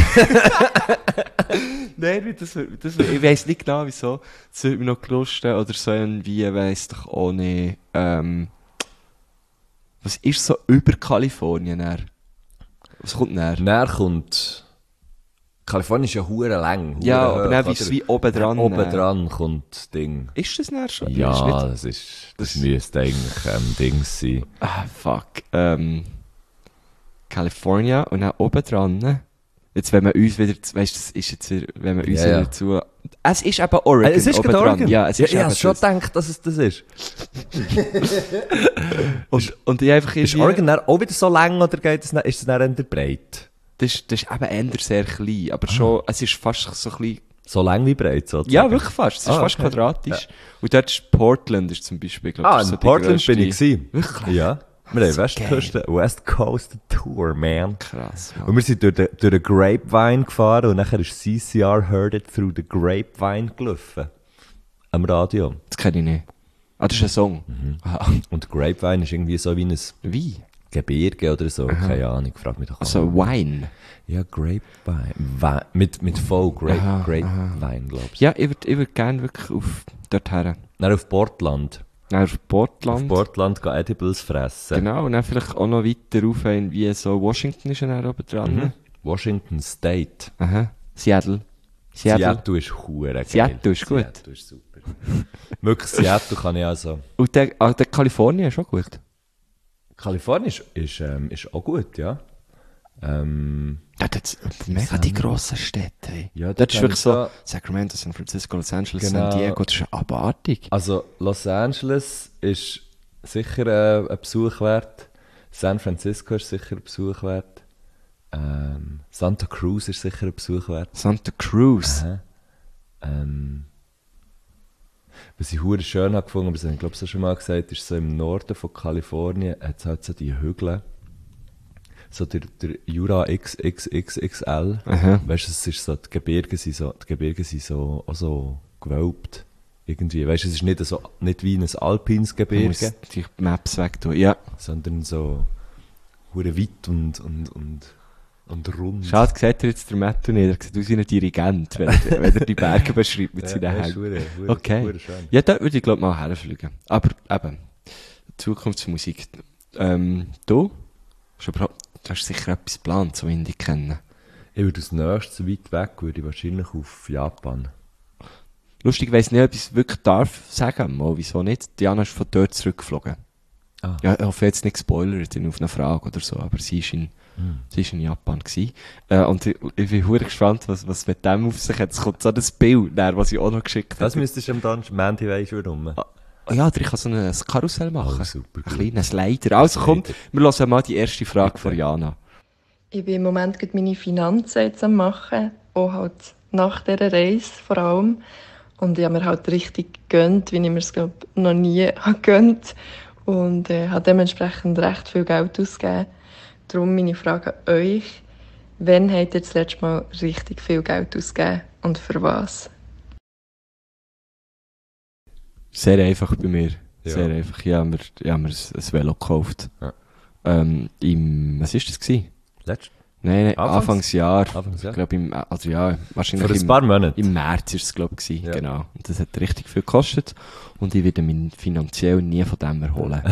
nein, das, das, ich weiß nicht genau wieso. Das würde mich noch gelusten oder so irgendwie, ich weiss doch auch nicht. Ähm, was ist so über Kalifornien näher? Was kommt näher? Näher kommt... Kalifornien ist ja hure lang. hure Ja, hoch, aber dann oder? ist es wie oben dran. Oben näher. dran kommt das Ding. Ist das näher schon? Ist Ja, nicht- das ist... Das müsste eigentlich ähm, Ding sein. Ah, fuck. Ähm, California und dann oben dran. Ne? Jetzt, wenn man uns wieder, weißt du, das ist jetzt, wieder- wenn man uns Ja, ja. wieder zu, es ist eben Oregon. Äh, es ist oben gerade dran. Oregon. Ja, es ja, ist ich eben habe schon das. gedacht, dass es das ist. Und, und ich einfach Ist irgendwie- Oregon dann auch wieder so lang oder geht es dann, ist es dann eher breit? Das, ist- das ist eben eher sehr klein, aber schon, es ist fast so ein bisschen, So lang wie breit sozusagen? ja, wirklich fast. Es ist Ah, fast okay. quadratisch. Und dort ist Portland, ist zum Beispiel, glaub, Ah, das ist in so die Portland grösste- bin ich gewesen. Wirklich? Ja. Wir haben So Westküste, West Coast Tour, man. Krass, Und Mann. wir sind durch den, durch den Grapevine gefahren und nachher ist C C R Heard It Through the Grapevine gelaufen. Am Radio. Das kenne ich nicht. Ah, das ist ein Song. Mhm. Ah, Und Grapevine ist irgendwie so wie ein wie? Gebirge oder so. Keine Ahnung, frag mich doch auch. Also Wine. Ja, Grapevine. Wein- Mit, mit voll Grape, Aha, Grapevine, glaubst du. Ja, ich würde ich würd gerne wirklich auf dorthin. Dann auf Portland. Dann auf Portland. Auf Portland gehen Edibles fressen. Genau, und dann vielleicht auch noch weiter rauf, wie so Washington ist ja dann oben dran. Mhm. Washington State. Aha. Seattle. Seattle. Seattle ist hure geil. Seattle ist gut. Seattle ist super. Wirklich, Seattle kann ich also... Und der, ah, der Kalifornien ist auch gut. Kalifornien ist, ist, ähm, ist auch gut, ja. Ähm, Dort hat es mega die grossen Städte. Hey. Ja, dort dort ist haben wirklich wir so so- Sacramento, San Francisco, Los Angeles, Genau. San Diego, das ist abartig. also Los Angeles ist sicher äh, ein Besuch wert. San Francisco ist sicher ein Besuch wert. Ähm, Santa Cruz ist sicher ein Besuch wert. Santa Cruz. Aha. Ähm, was ich hure schön habe gefunden, aber das habe ich glaube so schon mal gesagt, ist so im Norden von Kalifornien hat es halt so die Hügel. So der, der Jura X X X X L. Aha. Weißt du, es ist so, die Gebirge sind so, die Gebirge sind so, auch so gewölbt. Irgendwie. Weißt du, es ist nicht, so, nicht wie ein alpines Ich Gebirge, muss die Maps weg tun. Ja. sondern so hure weit und, und, und Und rund. Schade, sieht er jetzt der Matthew nicht. Er sieht aus wie ein Dirigent, wenn er, wenn er die Berge beschreibt mit seinen ja, Händen. hure, hure, Okay. hure schön. Ja, dort würde ich glaube mal herfliegen. Aber eben, Zukunftsmusik. Ähm, du? Hast du, überhaupt, du hast sicher etwas geplant, so wie ich dich kenne. Ich würde als nächstes weit weg, würde ich wahrscheinlich auf Japan. Lustig, ich weiss nicht, ob ich es wirklich darf sagen. Mal, wieso nicht? Diana ist von dort zurückgeflogen. Ah. Ja, ich hoffe jetzt nicht gespoilert auf eine Frage oder so, aber sie ist in, Hm. sie ist in Japan gewesen. Äh, und ich, ich bin verdammt gespannt, was, was mit dem auf sich hat. Es kommt so das Bild, dann, was ich auch noch geschickt habe. Das müsstest du am Donnerstag, Mandy weisst du warum. Ah, oh ja, ich kann so ein Karussell machen. Oh, super Ein gut. kleines Slider. Also komm, wir hören mal die erste Frage von Jana. Ich bin im Moment gerade meine Finanzen jetzt am machen, auch halt nach dieser Reise vor allem. Und ich habe mir halt richtig gegönnt, wie ich mir es glaub, noch nie habe gegönnt. Und äh, habe dementsprechend recht viel Geld ausgegeben. Darum meine Frage an euch. Wann habt ihr das letzte Mal richtig viel Geld ausgegeben und für was? Sehr einfach bei mir. Ja. Sehr einfach. Ich habe mir, ich habe mir ein, ein Velo gekauft. Ja. Ähm, im, was war das gewesen? Letzt? Nein, nein, Anfangs- Anfangsjahr. Anfangs, ja. Ich glaube, im, also ja, wahrscheinlich Vor ein im, paar Monaten. im März war es, glaube ich, gewesen. Ja. Genau. Und das hat richtig viel gekostet. Und ich werde mich finanziell nie von dem erholen.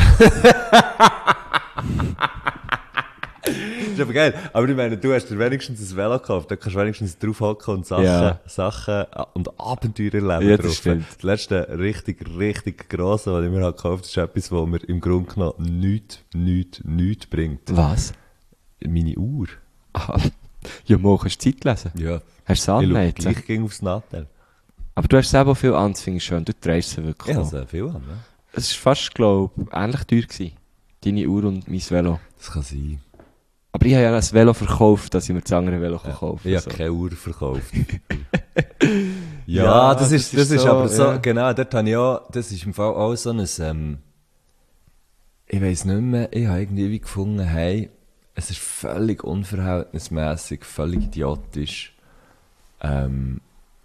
Das ist aber geil. Aber ich meine, du hast dir wenigstens ein Velo gekauft, da kannst du wenigstens draufhocken und Sachen, Ja. Sachen und Abenteuer erleben Ja, das drauf. stimmt. Das letzte richtig, richtig grosse, was ich mir halt gekauft habe, ist etwas, was mir im Grunde genommen nichts, nichts, nichts bringt. Was? Meine Uhr. Aha. Ja, mal kannst du Zeit lesen. Ja. Hast du Ich es schaue angemeldet? gleich gegen aufs Nattel. Aber du hast selber viel an, das finde ich schön. Du trägst sie wirklich. Ich habe auch. sehr viel an, ne? Es war fast, glaube ich, ähnlich teuer gewesen. Deine Uhr und mein Velo. Das kann sein. Aber ich habe ja ein Velo verkauft, dass ich mir das andere Velo ja, kaufen Ich kann. habe keine Uhr verkauft. Ja, ja, das ist, das das ist ist so, aber so, ja. genau, dort habe ich auch, das ist im Fall auch so ein, ähm, ich weiss nicht mehr, ich habe irgendwie wie gefunden, hey, es ist völlig unverhältnismäßig, völlig idiotisch, ähm,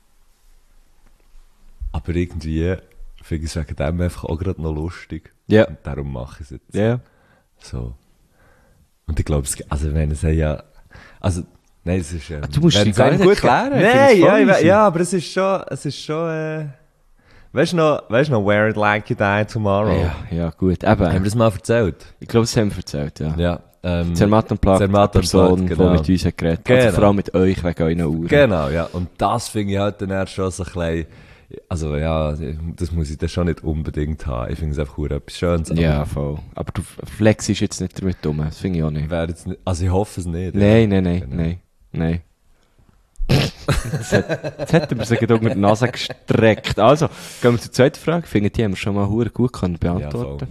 aber irgendwie finde ich es wegen dem einfach auch gerade noch lustig. Ja. Und darum mache ich es jetzt. Ja. So. Und ich glaube, es, also wenn es ja, also, nein, es ist, ähm, Du musst wenn dich es gar einem nicht gut erklären, geht- ich finde Nein, es ja, voll ich, we- easy. ja, aber es ist schon, es ist schon, äh, weißt du noch, weißt du noch, Wear It Like You Die Tomorrow? Ja, ja, gut. Haben wir Eben. das mal erzählt? Ich glaube, das haben wir erzählt, ja. Ja. Ähm, Zermatt und Plagt, Zermatt eine und Person, Plagt, genau. die mit uns hat geredet. Genau. Also vor allem mit euch wegen euren Uhren. Genau, ja. Und das finde ich halt dann erst schon so ein bisschen, also ja, das muss ich dann schon nicht unbedingt haben. Ich finde es einfach verdammt etwas Schönes. aber Ja, voll. Aber du flexst jetzt nicht damit um. Das finde ich auch nicht. wäre jetzt nicht, also ich hoffe es nicht. Nein, nein, nein, Genau. nein, nein. Jetzt hat, jetzt hat er mir so unter die Nase gestreckt. Also, gehen wir zur zweiten Frage. Findet die haben wir schon mal verdammt gut können beantworten.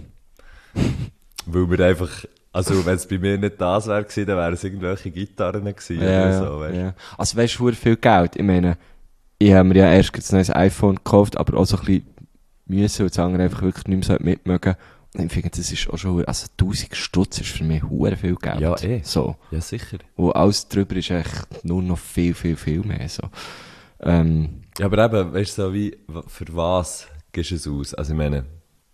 Weil wir einfach, also wenn es bei mir nicht das wäre gewesen, dann wären es irgendwelche Gitarren gewesen Ja, oder so, weißt du. ja. Also weißt du, verdammt viel Geld. Ich meine, ich habe mir ja erst ein neues iPhone gekauft, aber auch so ein bisschen müssen, weil das andere einfach wirklich nicht mehr so mitmögen. Und ich finde, das ist auch schon, also tausend Stutz ist für mich verdammt viel Geld. Ja, eh. So. Ja, sicher. Wo alles drüber ist echt nur noch viel, viel, viel mehr, so. Ähm, Ja, aber eben, weißt du, so wie, w- für was gibst du es aus? Also ich meine,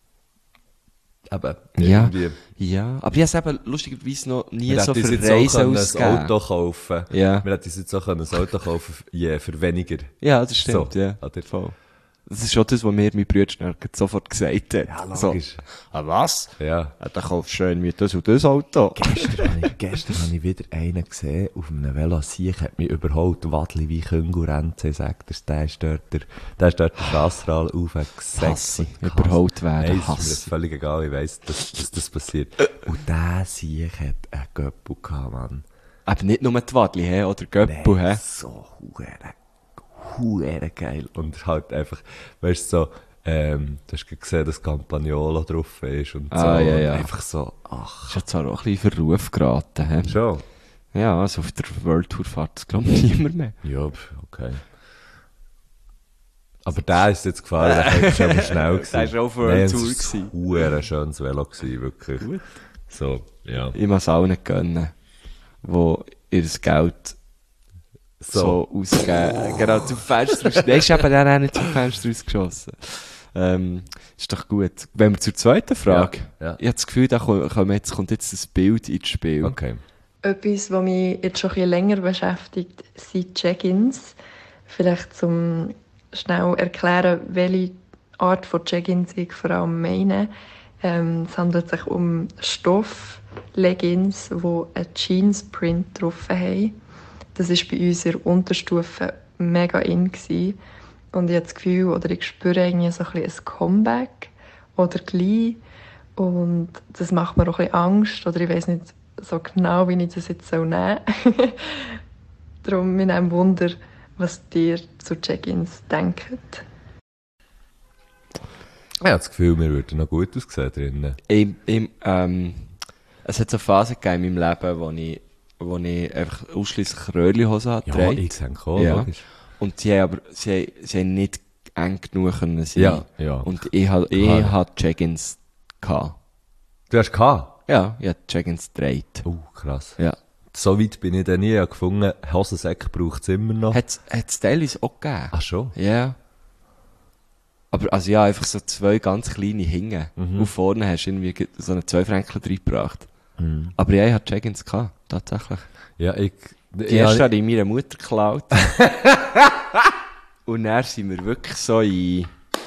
eben, Ja. irgendwie, ja, aber ich habe es eben lustigerweise noch nie wir so hätten uns für jetzt auch Reisen können ein ausgegeben. Auto kaufen. Ja. Wir hätten uns jetzt auch können ein Auto kaufen für, yeah, für weniger. Ja, das stimmt, So, ja. oder? Voll. Das ist schon das, was mir mein Bruder schnell sofort gesagt hat. Ja, So, logisch. ah, was? Ja. Ja, dann kaufst du schön mit das und das Auto. Gestern habe ich, gestern habe ich wieder einen gesehen, auf einem Velo. Siech hat mich überholt. Wadli wie Konkurrenz, sagt er. Der ist dort, der, der ist dort den Strassenrad aufgesetzt. Hasse. Überholt werden, Nein, es ist mir Hasse. völlig egal. Ich weiss, dass, dass das passiert. Und der Siech hat einen Göppel gehabt, Mann. Aber nicht nur die Wadli, hä? Oder Göppel, hä? So hure, hure geil. Und halt einfach, weißt du, so, ähm, du hast gesehen, dass Campagnolo drauf ist und so. Ah, ja, ja. Und einfach so, ach. Ist ja zwar auch ein bisschen Verruf geraten, hä? Schon? Ja, also auf der World Tour fährt das, glaube ich, niemand mehr. Ja, pf, okay. Aber der ist jetzt gefahren, der war schon mal schnell gewesen. Der ist auch auf Nein, World es Tour ist gewesen. ein hure schönes Velo gewesen, wirklich. Gut. So, ja. Ich muss auch nicht gönnen, wo ihr das Geld so, ausgeben. Genau, zum Fenster raus. Nein, ist eben dann auch nicht zum Fenster rausgeschossen. Ähm, ist doch gut. Wenn wir zur zweiten Frage. Ja, ja. Ich habe das Gefühl, da kommt, kommt jetzt, kommt jetzt das Bild ins Spiel. Okay. Etwas, was mich jetzt schon ein bisschen länger beschäftigt, sind Check-ins. Vielleicht zum schnell erklären, welche Art von Check-ins ich vor allem meine. Ähm, es handelt sich um Stoff-Leggings, die einen Jeans-Print drauf haben. Das war bei uns in der Unterstufe mega in gewesen. Und ich habe das Gefühl, oder ich spüre irgendwie so ein bisschen ein Comeback oder gleich. Und das macht mir auch ein bisschen Angst. Oder ich weiss nicht so genau, wie ich das jetzt nehmen soll. Darum bin ich auch Wunder, was ihr zu Check-ins denkt. Ich habe das Gefühl, wir würden noch gut aussehen drinnen. Ich, ich, ähm, es hat so Phasen gegeben in meinem Leben, wo ich, wo ich einfach ausschliesslich Röhrli-Hosen hatte. Ja, ich sehe auch, Ja. logisch. Und sie haben aber sie haben, sie haben nicht eng genug können sein. Ja, ja. Und ich hatte ich Klar. hatte Check-ins gehabt. Du hast gehabt? Ja, ich hatte Check-ins gedreht. Oh, krass. Ja. So weit bin ich dann nie. Ich habe gefunden, Hosensäcke braucht es immer noch. Hat es teilweise auch gegeben. Ach schon? Ja. Aber, also ja, einfach so zwei ganz kleine Hinge. Mhm. Und vorne hast du irgendwie so einen zwei Franken reingebracht. Mhm. Aber ja, ich hatte Check-ins gehabt. Tatsächlich. Ja, ich... Die erste habe ich meiner Mutter geklaut. Und dann sind wir wirklich so in...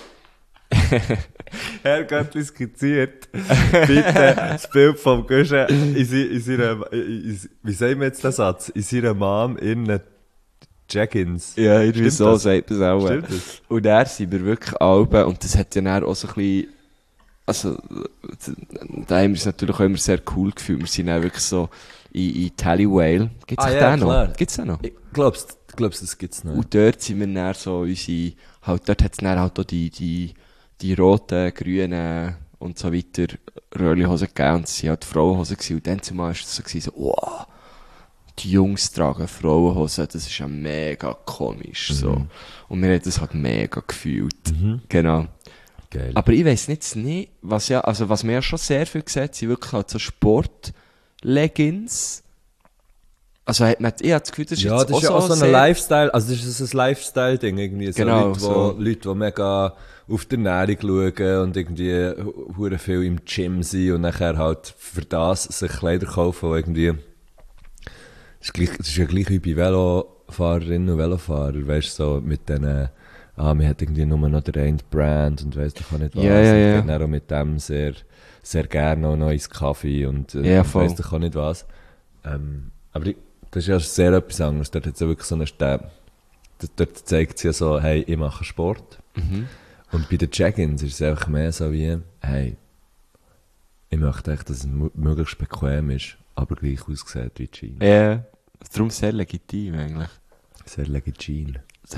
Herr Göttli skizziert, bitte das Bild vom Guschen in, si- in seiner, in, in, wie sagen wir jetzt den Satz? In seiner Mom in einen Check-ins. Ja, irgendwie Stimmt so das? sagt man es auch. Stimmt das? Und dann sind wir wirklich Alben, und das hat ja dann auch so ein bisschen, also, da haben wir es natürlich auch immer sehr cool gefühlt. Wir sind dann wirklich so in, in Tallywale. Gibt's Ah, auch ja, den klar. noch? Gibt's den noch? Ich glaub's, glaub's, das gibt's noch. Und dort sind wir dann so unsere, halt, dort hat's dann halt auch die, die, die roten, grünen und so weiter Röhrli-Hosen gegeben, und sie waren halt Frauenhosen gewesen. Und dann zumal war es so, gewesen, so, wow, die Jungs tragen Frauenhosen, das ist ja mega komisch, so. Und wir haben das halt mega gefühlt. Genau. Geil. Aber ich weiss jetzt nicht, was ja, also was mir ja schon sehr viel gesagt, sind wirklich halt so Sport-Leggings. Also hat man, ich habe das Gefühl, das ist ja, jetzt das ist ja auch auch so ein sehr- Lifestyle, also das ist ein Lifestyle-Ding irgendwie. So Genau, Leute, so. wo, Leute, die mega auf die Ernährung schauen und irgendwie hure viel im Gym sind und nachher halt für das sich Kleider kaufen, die irgendwie, das ist, gleich, das ist ja gleich wie bei Velofahrerinnen und Velofahrern, weißt du, so mit denen, ah, man hat irgendwie nur noch den einen Brand und weiss doch auch nicht was. Ja, ja, ja. Und dann auch mit dem sehr, sehr gerne auch noch ins Kaffee und, äh, Ja, und voll. weiss doch auch nicht was. Ähm, aber ich, das ist ja sehr etwas anderes. Dort hat es ja wirklich so einen Stab. Dort, dort zeigt es ja so, hey, ich mache Sport. Mhm. Und bei den Check-ins ist es einfach mehr so wie, hey, ich möchte echt, dass es mu- möglichst bequem ist, aber gleich aussieht wie Jeans. Ja, darum sehr legitim eigentlich. Sehr legitim.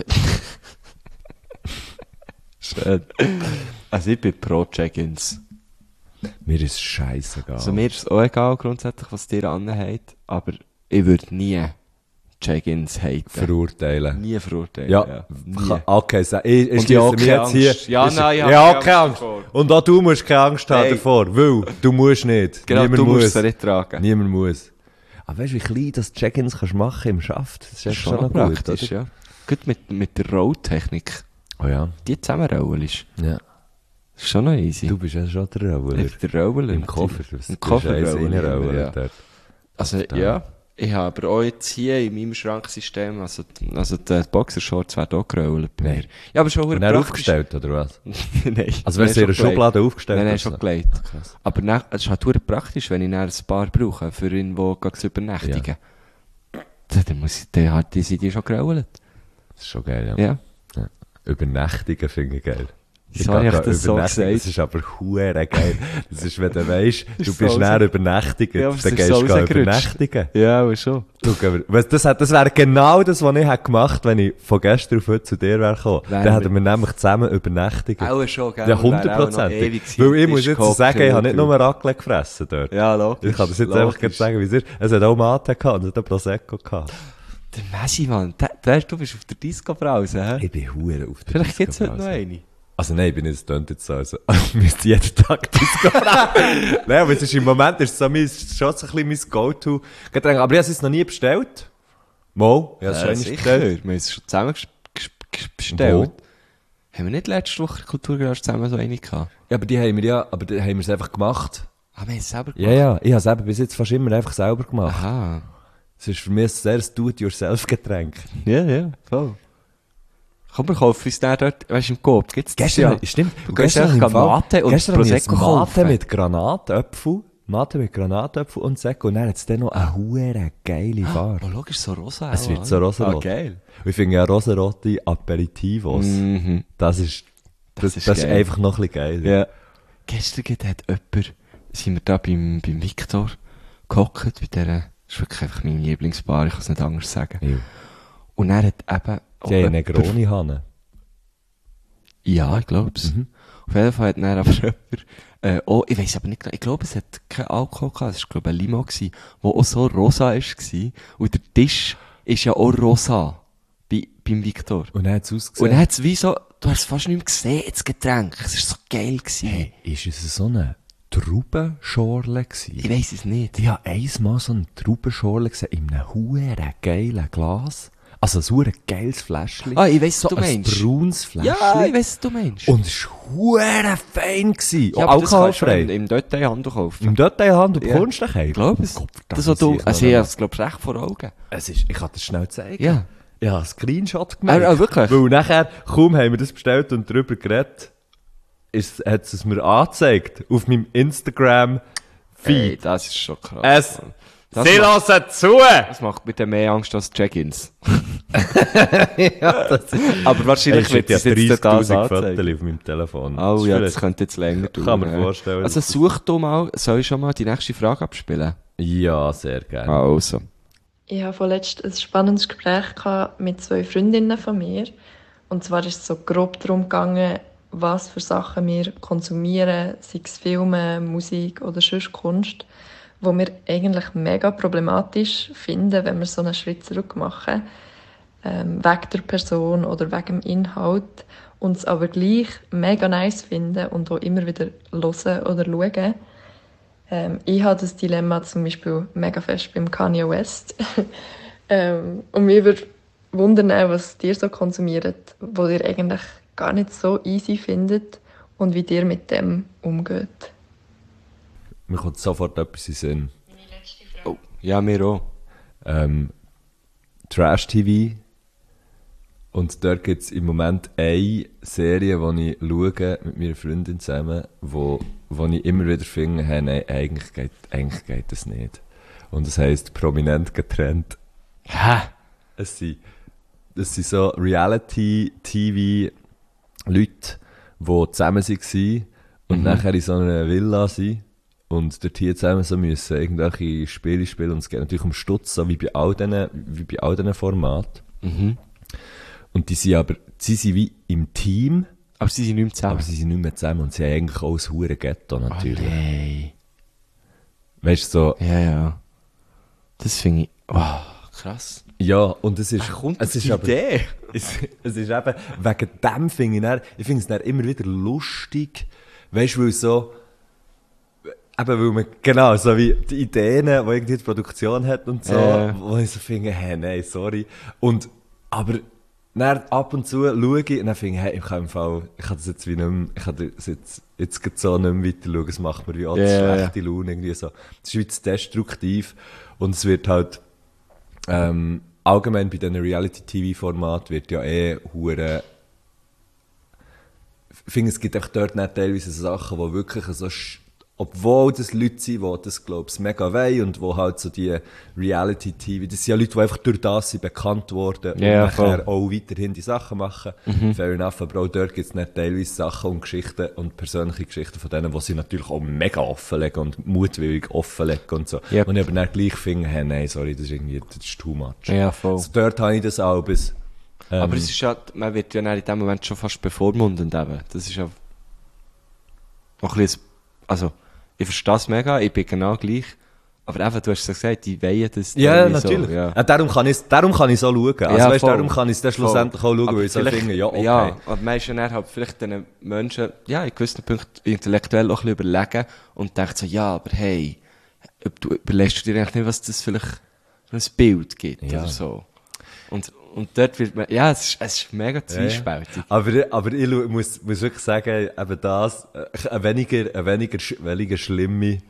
Schön. Also ich bin pro Check-ins. Mir ist es scheissegal. Also mir ist es auch egal grundsätzlich, was dir anhabt, aber ich würde nie Check-ins haten. Verurteilen. Nie verurteilen. Ja, Ja, nie. Ka- okay, so, ich, ich Und ich habe schließe auch mich keine jetzt Angst. hier. Ja, ich- nein, ich habe ich habe keine keine Angst Angst. davor. Und auch du musst keine Angst haben Hey. davor, weil du musst nicht. Genau, Niemand du musst muss. es nicht tragen. Niemand muss. Aber weißt du, wie klein das Check-ins kannst machen im Schaft? Das ist, Das echt ist schon noch gut, praktisch, oder? ja. Gut mit, mit der Rolltechnik. Oh ja. Die zusammenrollen ist, Ja. ist schon noch easy. Du bist ja schon der Roller. Ich bin der Roller. Im Koffer. natürlich. Du Im Koffer bist eins rollen, reinrollen ja. dort. Also, ja. Ich habe aber auch jetzt hier in meinem Schranksystem, also, also die Boxershorts werden auch gerollt bei mir. Nein. Ja, aber schon Und verdammt dann praktisch. aufgestellt, oder was? Nein. Also wärst du in Nein, einer schon gelegt. Schublade aufgestellt? Nein, nein, oder schon so? gelegt. Krass. Aber nach, es ist halt verdammt praktisch, wenn ich dann ein Paar brauche, für ihn, der geht zu übernächtigen. Ja. Dann muss ich, dann hat die sind die schon gerollt. Das ist schon geil, ja. Ja. Ja. Übernächtigen finde ich geil. Wieso habe ich gehe das so übernächtigen, gesagt? Das ist aber hure geil. Das ist, wenn du weisst, du ist bist so näher raus- übernächtigen, Ja, aber es dann ist gehst so du gehen rausgerutscht. übernächtigen. Ja, aber schon. Du, geh- was, das, hat- das wäre genau das, was ich hätte gemacht hätte, wenn ich von gestern auf heute zu dir wäre gekommen. Wären Dann hätten wir- wir nämlich zusammen übernächtigen. Auch schon, gell? Ja, Wir wären auch noch hundertprozentig. ewig Weil ich am muss Tisch jetzt gehockt sagen, ich habe nicht und- nur Raclette gefressen dort. Ja, logisch. Ich kann das jetzt einfach logisch. gerade sagen, wie es ist. Es hat auch Mate gehabt und es hat auch Prosecco gehabt. Der Messi, Mann. Der, der, du bist auf der Disco-Brause, hä? Ich bin hure auf der Vielleicht gibt es heute noch Disco-Brause. eine. Also nein, ich bin nicht, das tönt jetzt so, also, ich müsste jeden Tag Disco brauchen. Nein, aber es ist im Moment, ist es so mein, schon so ein bisschen mein Go-To-Getränk. Aber ich habe es jetzt noch nie bestellt. Mo, ich habe es schon Ja, einmal sicher. bestellt. Wir haben es schon zusammen ges- ges- ges- bestellt. Haben wir nicht letzte Woche Kulturgarage zusammen so eine gehabt? Ja, aber die haben wir ja, aber die haben wir es einfach gemacht. Ah, wir haben es selber Ja, ja, ich habe es eben bis jetzt fast immer einfach selber gemacht. Aha. Es ist für mich ein sehr Do-it-yourself-Getränk. Ja, ja, voll. Komm, wir kaufen uns den dort, weißt du, im Coop, gibt's das Gestern, ja. stimmt. Du gehst Gestern einfach im Fall- Mate und gestern habe ich Prosecco jetzt Mate kaufen. mit Granatöpfel. Mate mit Granatöpfel und Sekko. Und dann hat es dann noch eine hure geile Farbe. Oh, logisch, so rosa. Es auch, wird oder? so rosarot. Ah, geil. Und ich finde ja rosarote Aperitivos. Mhm. Das ist, das, Das das ist ist, geil. einfach noch ein bisschen geil. Ja. Gestern geht- hat jemand, sind wir da beim, beim Victor gehockt, bei dieser, das ist wirklich einfach mein Lieblingsbar, ich kann es nicht anders sagen. Ja. Und er hat eben... Die haben eine Negroni-Hanne. Ja, ich glaub's. Mhm. Auf jeden Fall hat dann aber jemand, äh, oh, ich weiss aber nicht genau, ich glaube, es hat keinen Alkohol gehabt, es war, glaube ich, ein Limo gewesen, wo auch so rosa ist gewesen. Und der Tisch ist ja auch rosa, bei, beim Victor. Und dann hat es Und ausgesehen. dann hat's wie so, du hast es fast nicht mehr gesehen, das Getränk. Es war so geil gewesen. Hey, ist es so eine Traubenschorle gewesen? Ich weiss es nicht. Ich habe einmal so eine Traubenschorle gesehen in einem huere geilen Glas. Also ein huere geiles Fläschchen. Ah, ich weiss, so was du ein meinst. braunes Fläschchen. Ja, ich weiss, was du meinst. Und es war huere fein gewesen. ja, Und aber das kannst du alkoholfrei. im, im Detailhandel kaufen. Im Detailhandel Ja. bekommst du den Ich glaube es. Gott, Das, was du, weiß ich also noch ich nicht. habe es, glaube ich, recht vor Augen. Es ist, ich kann das schnell zeigen. Ja. Ich habe einen Screenshot gemacht. Ah, ah, wirklich? Weil nachher, kaum haben wir das bestellt und darüber geredet, ist, hat es mir angezeigt auf meinem Instagram-Feed. Hey, das ist schon krass. Es, Mann. Das sie macht- hören zu! Das macht mit dem mehr Angst als Check-ins. Ja, das ist, Aber wahrscheinlich wird es jetzt das dreißigtausend anzeigen. Fotos auf meinem Telefon. Oh ist ja, vielleicht- das könnte jetzt länger dauern. Kann man ja. vorstellen. Also such du mal, soll ich schon mal die nächste Frage abspielen? Ja, sehr gerne. Also. Ich habe vorletzt ein spannendes Gespräch gehabt mit zwei Freundinnen von mir. Und zwar ist es so grob darum gegangen, was für Sachen wir konsumieren, sei es Filme, Musik oder sonst Kunst, wo wir eigentlich mega problematisch finden, wenn wir so einen Schritt zurück machen, ähm, wegen der Person oder wegen dem Inhalt, uns aber gleich mega nice finden und auch immer wieder hören oder schauen. Ähm, ich habe das Dilemma zum Beispiel mega fest beim Kanye West. ähm, und mich würde wundern, was ihr so konsumiert, was ihr eigentlich gar nicht so easy findet und wie ihr mit dem umgeht. Mir kommt sofort etwas in den Sinn. Oh, ja, mir auch. Ähm, Trash-T V. Und dort gibt es im Moment eine Serie, die ich schaue mit meiner Freundin zusammen, wo, wo ich immer wieder finde, hey, nein, eigentlich geht, eigentlich geht das nicht. Und das heisst prominent getrennt. Hä? Es sind, es sind so Reality-T V-Leute, die zusammen waren und Mhm. nachher in so einer Villa sind und dort hier zusammen so müssen irgendwelche Spiele spielen. Und es geht natürlich um Stutz, so wie bei all diesen, wie bei all diesen Formaten. Mhm. Und die sind aber, sie sind wie im Team, Aber sie sind nicht mehr zusammen. aber sie sind nicht mehr zusammen und sie haben eigentlich auch ein hure Ghetto natürlich. Oh, nein. Weißt du, so, Ja, ja. Das finde ich... Oh, krass. ja, und es ist, Wer kommt es auf ist die aber, Idee? es, es ist eben, wegen dem finde ich, dann, ich finde es dann immer wieder lustig, weißt du, weil so, eben weil man, genau, so wie die Ideen, die irgendwie die Produktion hat und so, Ja. wo ich so finde, hey, nein, sorry. Und, aber, dann ab und zu schaue ich und dann finde ich, hey, ich kann im Fall, ich kann das jetzt wie nicht mehr, ich kann das jetzt, jetzt gerade so nicht mehr weiter schauen, es macht mir wie auch Ja, ja, ja. schlechte Laune irgendwie so. Das ist wie zu destruktiv und es wird halt, ähm, allgemein bei diesen Reality-T V-Formaten wird ja eh hure. Ich finde, es gibt einfach dort nicht teilweise Sachen, die wirklich so, sch- obwohl das Leute sind, die das, glaube ich, mega wollen und wo halt so die Reality-T V, das sind ja Leute, die einfach durch das sind bekannt worden Ja, und nachher voll. auch weiterhin die Sachen machen. Fair enough, aber auch dort gibt es nicht teilweise Sachen und Geschichten und persönliche Geschichten von denen, die sie natürlich auch mega offenlegen und mutwillig offenlegen und so. Yep. Und ich aber dann gleich finde, hey, nein, sorry, das ist irgendwie, das ist too much. Ja, voll. Also dort habe ich das auch bis, ähm, Aber es ist ja, man wird ja dann in dem Moment schon fast bevormundend eben. Das ist ja auch ein bisschen, also, ich verstehe es mega, ich bin genau gleich. Aber eben, du hast es ja gesagt, die weihen das ja, irgendwie natürlich. So, ja. Ja, darum kann ich darum kann ich so schauen. Also, Ja, weißt, voll. darum kann ich es dann schlussendlich auch schauen, Aber weil ich so vielleicht- finde, ja, okay. Ja, aber man ist ja dann halt vielleicht den Menschen, ja, in gewissen Punkten intellektuell auch ein bisschen überlegen und denkt so, ja, aber hey, ob du, überlegst du dir eigentlich nicht, was das vielleicht für ein Bild gibt Ja. oder so. Und, und dort wird man, ja, es ist, es ist mega Ja, ja. zwiespältig. Aber, aber ich schau- muss, muss wirklich sagen, eben das, äh, eine weniger, eine weniger, sch- weniger schlimme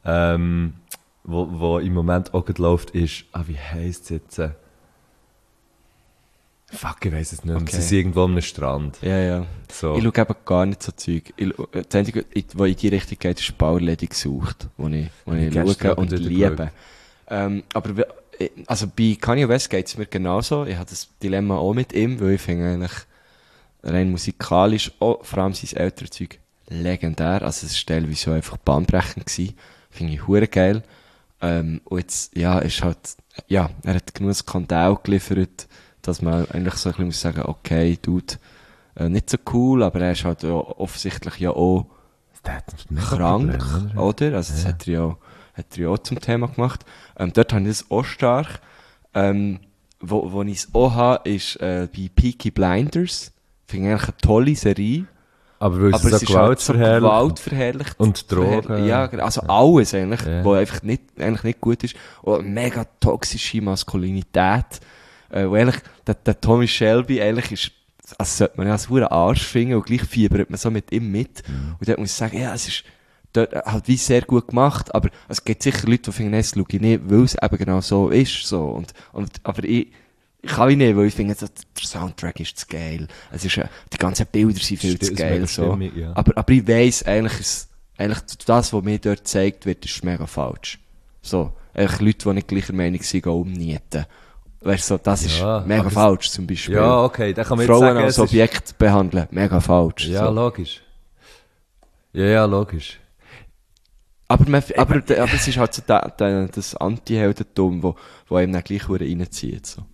ähm, wo, wo im Moment auch gerade läuft, ist, ah, wie heisst es jetzt? Äh, Fuck, ich weiss es nicht. Okay. Sie sind irgendwo am Strand. Ja, ja. So. Ich schaue eben gar nicht so Zeug. Ich, schau- das Einzige, was in die Richtung geht, ist Bauerledig gesucht, wo ich, wo ich Gestern schaue aber und wieder liebe. geschaut. Ähm, aber we- also bei Kanye West geht es mir genauso. Ich habe das Dilemma auch mit ihm, weil ich finde eigentlich rein musikalisch, auch vor allem sein älteres Zeug, legendär. Also es war teilweise so einfach bahnbrechend gewesen. Finde ich hure geil. Ähm, und jetzt, ja, ist halt, ja, er hat genug Skandal geliefert, dass man eigentlich so ein bisschen muss sagen, okay, Dude, äh, nicht so cool, aber er ist halt ja offensichtlich ja auch Der hat ein mega krank, Problem, oder? Also das hat er ja, hat er ja auch zum Thema gemacht. Ähm, dort habe ich das auch stark. Ähm, wo, wo ich es auch habe, ist äh, bei Peaky Blinders. Finde ich eigentlich eine tolle Serie. Aber weil Aber es es so ist halt so gewaltverherrlicht gewaltverherrlicht. und Drogen. Ja, genau. Also alles eigentlich, Ja. wo einfach nicht, eigentlich nicht gut ist. Und mega toxische Maskulinität. Äh, wo eigentlich, der, der Tommy Shelby eigentlich ist, als sollte man ja als verdammten Arsch finden und gleich fiebert man so mit ihm mit. Mhm. Und dort muss ich sagen, ja, es ist dort halt wie sehr gut gemacht, aber es gibt sicher Leute, die finden, nein, das schaue ich nicht, weil es eben genau so ist, so. Und, und, aber ich, ich kann ihn nicht, weil ich finde, so, der Soundtrack ist zu geil. Es ist, äh, die ganzen Bilder sind viel Sti- zu ist geil, mega so. stimmig, ja. Aber, aber ich weiss, eigentlich ist, eigentlich das, was mir dort gezeigt wird, ist mega falsch. So. Eigentlich Leute, die nicht gleicher Meinung sind, gehen umnieten. Weißt du, so, das ist Ja, mega aber es- falsch, zum Beispiel. Ja, okay, dann kann man jetzt Frauen sagen, als es ist- Objekt behandeln, mega falsch. Ja, so. logisch. Ja, ja, logisch. Aber, man, aber, aber es ist halt so da, da, das Anti-Heldentum, wo, wo einem dann gleich wieder reinzieht. So.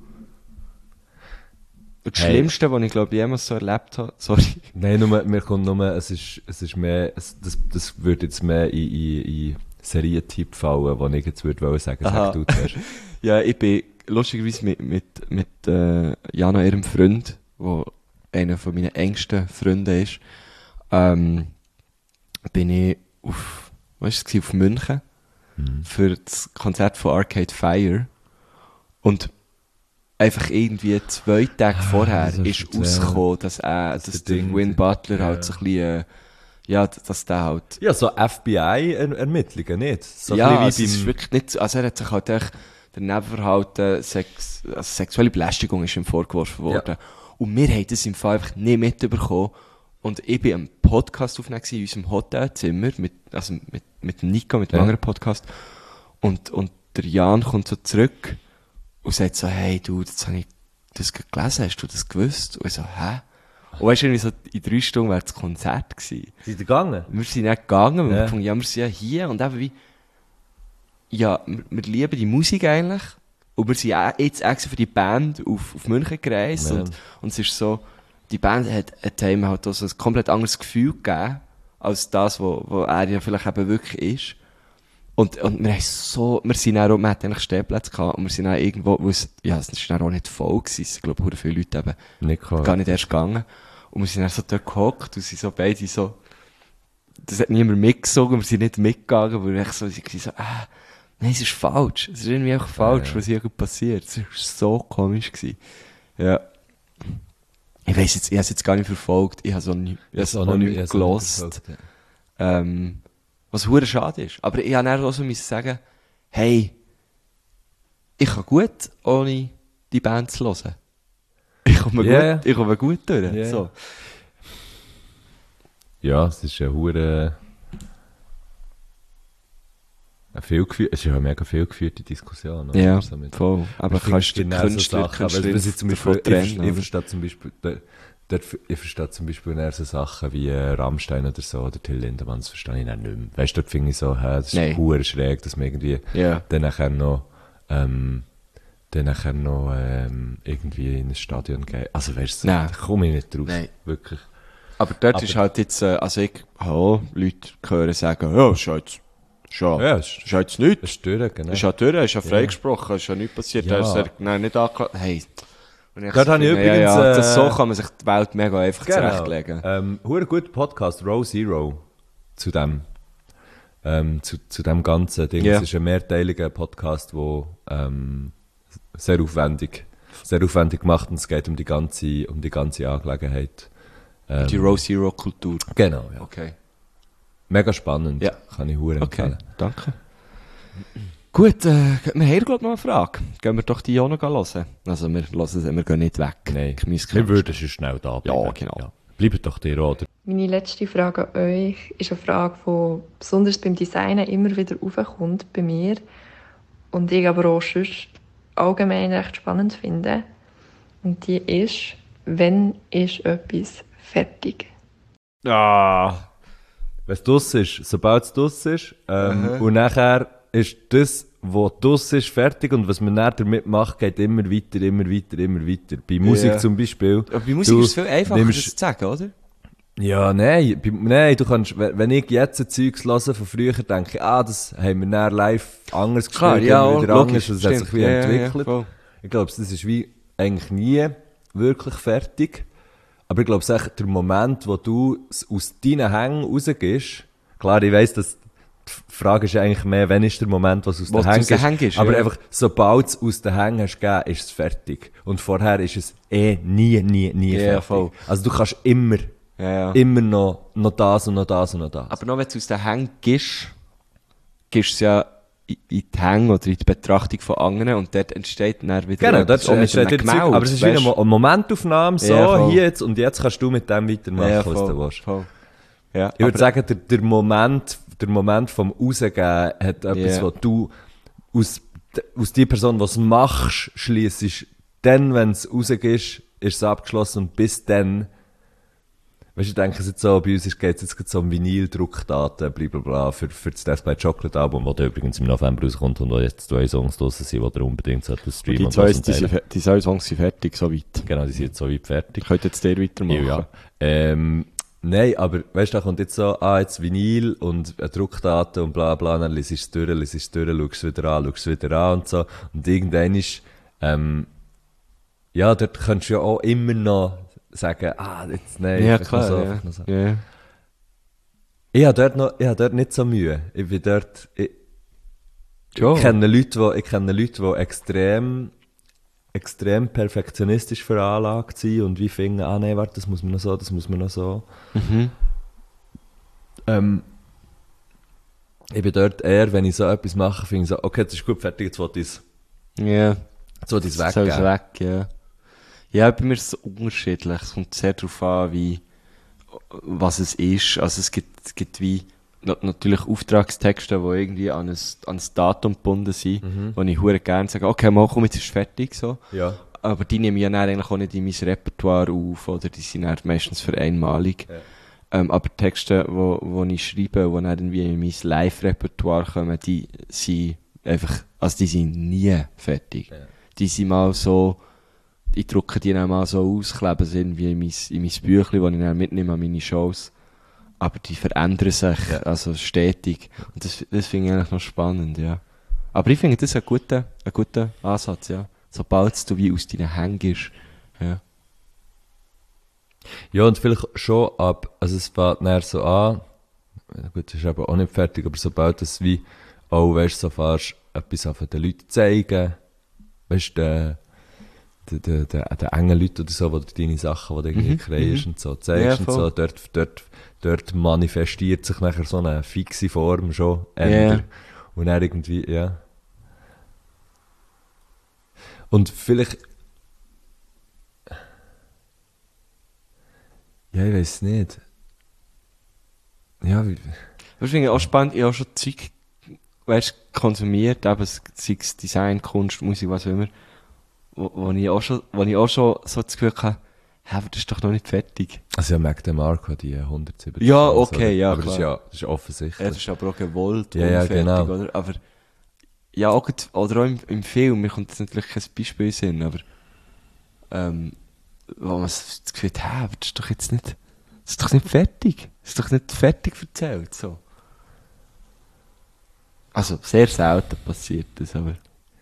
Und das Hey. Schlimmste, was ich glaube ich jemals so erlebt habe, sorry. Nein, nur, mir kommt nur, es ist, es ist mehr, es, das, das würde jetzt mehr in, in, in Serientipp fallen, wo ich jetzt würde wollen sagen, Aha. sag du zuerst. Ja, ich bin lustigerweise mit, mit, mit äh, Jana, ihrem Freund, wo einer von meinen engsten Freunden ist, ähm, bin ich auf, was war es, auf München für das Konzert von Arcade Fire. Und einfach irgendwie zwei Tage vorher das hast du ist erzählt. rausgekommen, dass, er, dass der der Ding- Win Butler ja. halt so ein bisschen, äh, ja, dass der halt, Ja, so F B I-Ermittlungen, nicht? So ja, ein also bisschen es wie ist beim... wirklich nicht, also er hat sich halt echt daneben verhalten, Sex, also sexuelle Belästigung ist ihm vorgeworfen worden. Und wir haben das im Fall einfach nicht mitbekommen. Und ich bin am Podcast aufgenommen in unserem Hotelzimmer, mit, also mit, mit dem Nico, mit dem Ja. anderen Podcast. Und, und der Jan kommt so zurück und sagt so, hey du, jetzt habe ich das gerade gelesen, hast du das gewusst? Und ich so, hä? Und weißt du, irgendwie so in drei Stunden wäre das Konzert gewesen. Sind die gegangen? Wir sind nicht gegangen, weil Ja. wir gefunden, ja, wir sind ja hier und eben wie, ja, wir, wir lieben die Musik eigentlich und wir sind auch jetzt extra für die Band auf, auf München gereist Ja. und, und es ist so, die Band hat, hat einem halt auch so ein komplett anderes Gefühl gegeben, als das, wo, wo er ja vielleicht eben wirklich ist. Und, und wir haben so, wir sind auch, wir hatten eigentlich Stehplätze gehabt und wir sind auch irgendwo, wo es, ja, es ist dann auch nicht voll gewesen, es sind, glaube ich, viele Leute eben Nicht gekommen. gar nicht erst gegangen. Und wir sind dann so dort gehockt und sind so beide so, das hat niemand mitgesogen, wir sind nicht mitgegangen, weil wir echt so, sie waren so, ah, nein, es ist falsch. Es ist irgendwie einfach falsch, Ja. was hier gerade passiert. Es war so komisch gewesen. Ja. Ich weiss jetzt, ich habe es jetzt gar nicht verfolgt, ich habe es auch nicht, ich habe es auch noch nicht ich hab's gelost. verfolgt, ja. Ähm, was hure schade ist. Aber ich habe dann auch so müssen sagen, hey, ich kann gut ohne die Band zu hören. Ich komme Ja, gut, ich komme gut durch. Ja. So. Ja, es ist eine hure eine viel gefü- es ist ja eine mega viel geführte Diskussion. oder? Ja, So mit- voll. Aber Ich kannst du finde den auch so Künstler, Sachen, aber Künstlerin was ich zum davon Beispiel, ich, trennen, ich oder? verstehe zum Beispiel, der- der, ich verstehe zum Beispiel eher so Sachen wie äh, Rammstein oder so, oder Till Lindemann, das verstehe ich dann nicht mehr. Weißt du, dort finde ich so, hä, das ist Nein. hure schräg, dass man irgendwie Ja. dann nachher noch, ähm, dann nachher noch, ähm, irgendwie in ein Stadion geht. Also weißt du, Nein. da komme ich nicht draus. Nein. Wirklich. Aber dort Aber- ist halt jetzt, äh, also ich habe auch Leute hören sagen, ja, ist ja jetzt, ist ja, Ja, es ist ja jetzt nichts. ist durch, genau. Ist ja durch, ist ja freigesprochen, ist ja nichts passiert, Ja. da ist er, nein, nicht angeklagt. Hey. Und ich Dort so habe ich finde, übrigens, ja, ja, das, äh, so kann man sich die Welt mega einfach zurechtlegen. Ähm, hure guter Podcast, Row Zero, zu dem, ähm, zu, zu dem ganzen Ding. Ja. Es ist ein mehrteiliger Podcast, wo, ähm, sehr aufwendig, sehr aufwendig gemacht und es geht um die ganze, um die ganze Angelegenheit. Ähm, Die Row Zero Kultur. Genau, ja. Okay. Mega spannend. Ja. Kann ich hure Okay, empfehlen. danke. Gut, äh, wir haben glaube ich noch eine Frage. Gehen wir doch die auch noch hören. Also wir hören sie, wir gehen nicht weg. Nein, Gemüse wir würden schon schnell da bleiben. Ja, genau. Bleibt doch dir, oder? Meine letzte Frage an euch ist eine Frage, die besonders beim Designen immer wieder aufkommt bei mir und ich aber auch sonst allgemein recht spannend finde. Und die ist, wann ist etwas fertig? Ah. Wenn es draussen ist, sobald es draussen ist, ähm, Aha. und nachher ist das, was draussen ist, fertig und was man dann damit macht, geht immer weiter, immer weiter, immer weiter. Bei Musik Ja. zum Beispiel. Aber bei Musik du ist es viel einfacher, nimmst- das zu sagen, oder? Ja, nein, bei- nein, du kannst, wenn wenn ich jetzt ein Zeugs höre von früher, denke ich, ah, das haben wir dann live anders gespielt, Klar, ja, immer wieder logisch, anders, das hat sich stimmt. wie Ja, ja, ja, entwickelt. voll. Ich glaube, das ist wie eigentlich nie wirklich fertig. Aber ich glaube, es ist echt der Moment, wo du es aus deinen Hängen rausgehst. Klar, ich weiss, dass die Frage ist eigentlich mehr, wann ist der Moment, was aus Wo den es Hängen aus den ist. Hängen ist, Aber ja. einfach, sobald es aus den Hängen hast gegeben, ist es fertig. Und vorher ist es eh nie, nie, nie Ja, fertig. voll. Also du kannst immer, Ja, ja. immer noch, noch das und noch das und noch das. Aber noch wenn du es aus den Hängen gibst, gibst du es ja in in die Hänge oder in die Betrachtung von anderen und dort entsteht dann wieder Genau, etwas, das auch mit entsteht einem wieder Zeug, Gemälde, aber es ist wie eine weisst Mo- eine Momentaufnahme, so, Ja, voll. hier jetzt, und jetzt kannst du mit dem weitermachen, Ja, was voll, du willst. voll. Ja, Ich würde aber- sagen, der, der Moment, der Moment vom Rausgehen hat etwas, Ja. was du aus, aus die Person, die es machst, schliessest, dann, wenn es rausgehst, ist es abgeschlossen und bis dann, weißt du, ich denke jetzt so, bei uns geht es jetzt gerade so um Vinyl-Druckdaten, blablabla, für, für das Death by Chocolate Album, das übrigens im November rauskommt und wo jetzt zwei Songs draussen sind, die ihr unbedingt solltet streamen die und zwei, hören die, teilen. sind, die zwei Songs sind fertig, so weit. Genau, die sind jetzt so weit fertig. Ich könnte jetzt der weitermachen. Ja, ja. Ähm, nein, aber weißt du, da kommt jetzt so, ah, jetzt Vinyl und eine Druckdaten und bla bla, dann liest es durch, liest es durch, schaust es wieder an, schaust es wieder an und so. Und irgendwann ist, ähm, ja, dort kannst du ja auch immer noch sagen, ah, jetzt, nein, Ja, vielleicht noch klar, so, ja. vielleicht noch so. Ja. Ich habe dort noch, ich habe dort nicht so Mühe. Ich bin dort, ich, Ja. ich kenne Leute, die, ich kenne Leute, die extrem, extrem perfektionistisch veranlagt sind und wie finden, ah nee, warte, das muss man noch so, das muss man noch so. Mhm. Ähm, ich bin dort eher, wenn ich so etwas mache, finde ich so, okay, das ist gut, fertig, jetzt will ich es, Ja. jetzt will ich es Soll es weggeben. weg, ja. Ja, bei mir ist es unterschiedlich. Es kommt sehr darauf an, wie, was es ist. Also es gibt, es gibt wie, na- natürlich Auftragstexte, die irgendwie an ein, an ein Datum gebunden sind, Mhm. wo ich hure gerne sage, okay, mal komm, jetzt ist es fertig, so. Ja. Aber die nehme ich ja dann eigentlich auch nicht in mein Repertoire auf, oder die sind dann meistens für einmalig. Ja. Ähm, aber Texte, wo, wo ich schreibe, die dann irgendwie in mein Live-Repertoire kommen, die sind einfach, also die sind nie fertig. Ja. Die sind mal so, ich drucke die dann mal so aus, klebe sie irgendwie in mein, in mein Büchlein, das ich dann mitnehme an meine Shows. Aber die verändern sich, Ja. also stetig. Und das, das finde ich eigentlich noch spannend, ja. Aber ich finde das einen guten, einen guten Ansatz, ja. Sobald du wie aus deinen Händen gehst, ja. Ja, und vielleicht schon ab, also es fängt näher so an, ja, gut, das ist aber auch nicht fertig, aber sobald es wie, auch, weißt du, so fährst, etwas auf den Leuten zeigen, weißt du, den, den, den, den engen Leuten oder so, wo du deine Sachen, die du irgendwie Mhm, kreierst mhm. und so zeigst Ja, und voll. so, dort, dort, dort manifestiert sich nachher so eine fixe Form schon, Ja. änder. Und dann irgendwie, ja. Und vielleicht, ja, ich weiß nicht. Ja, wie, Das finde ich auch spannend. Ich habe auch schon Zeug, weißt, konsumiert, eben, sei es Design, Kunst, Musik, was auch immer, wo, wo ich auch schon, wo ich auch schon so das Gefühl hatte, hä, aber das ist doch noch nicht fertig. also ja, Mac DeMarco, die hundertsiebzig. Ja, Songs, okay, oder? ja, Aber das ist klar. ja, das ist offensichtlich. Ja, das ist aber auch gewollt, Ja, ja, unfertig, genau. oder? Aber, ja, auch, gut- oder auch im, im Film, mir kommt jetzt natürlich kein Beispiel in den Sinn, aber, ähm, wo man das Gefühl hat, hä, aber das ist doch jetzt nicht, das ist doch nicht fertig. Das ist doch nicht fertig erzählt, so. Also, sehr selten passiert das, aber.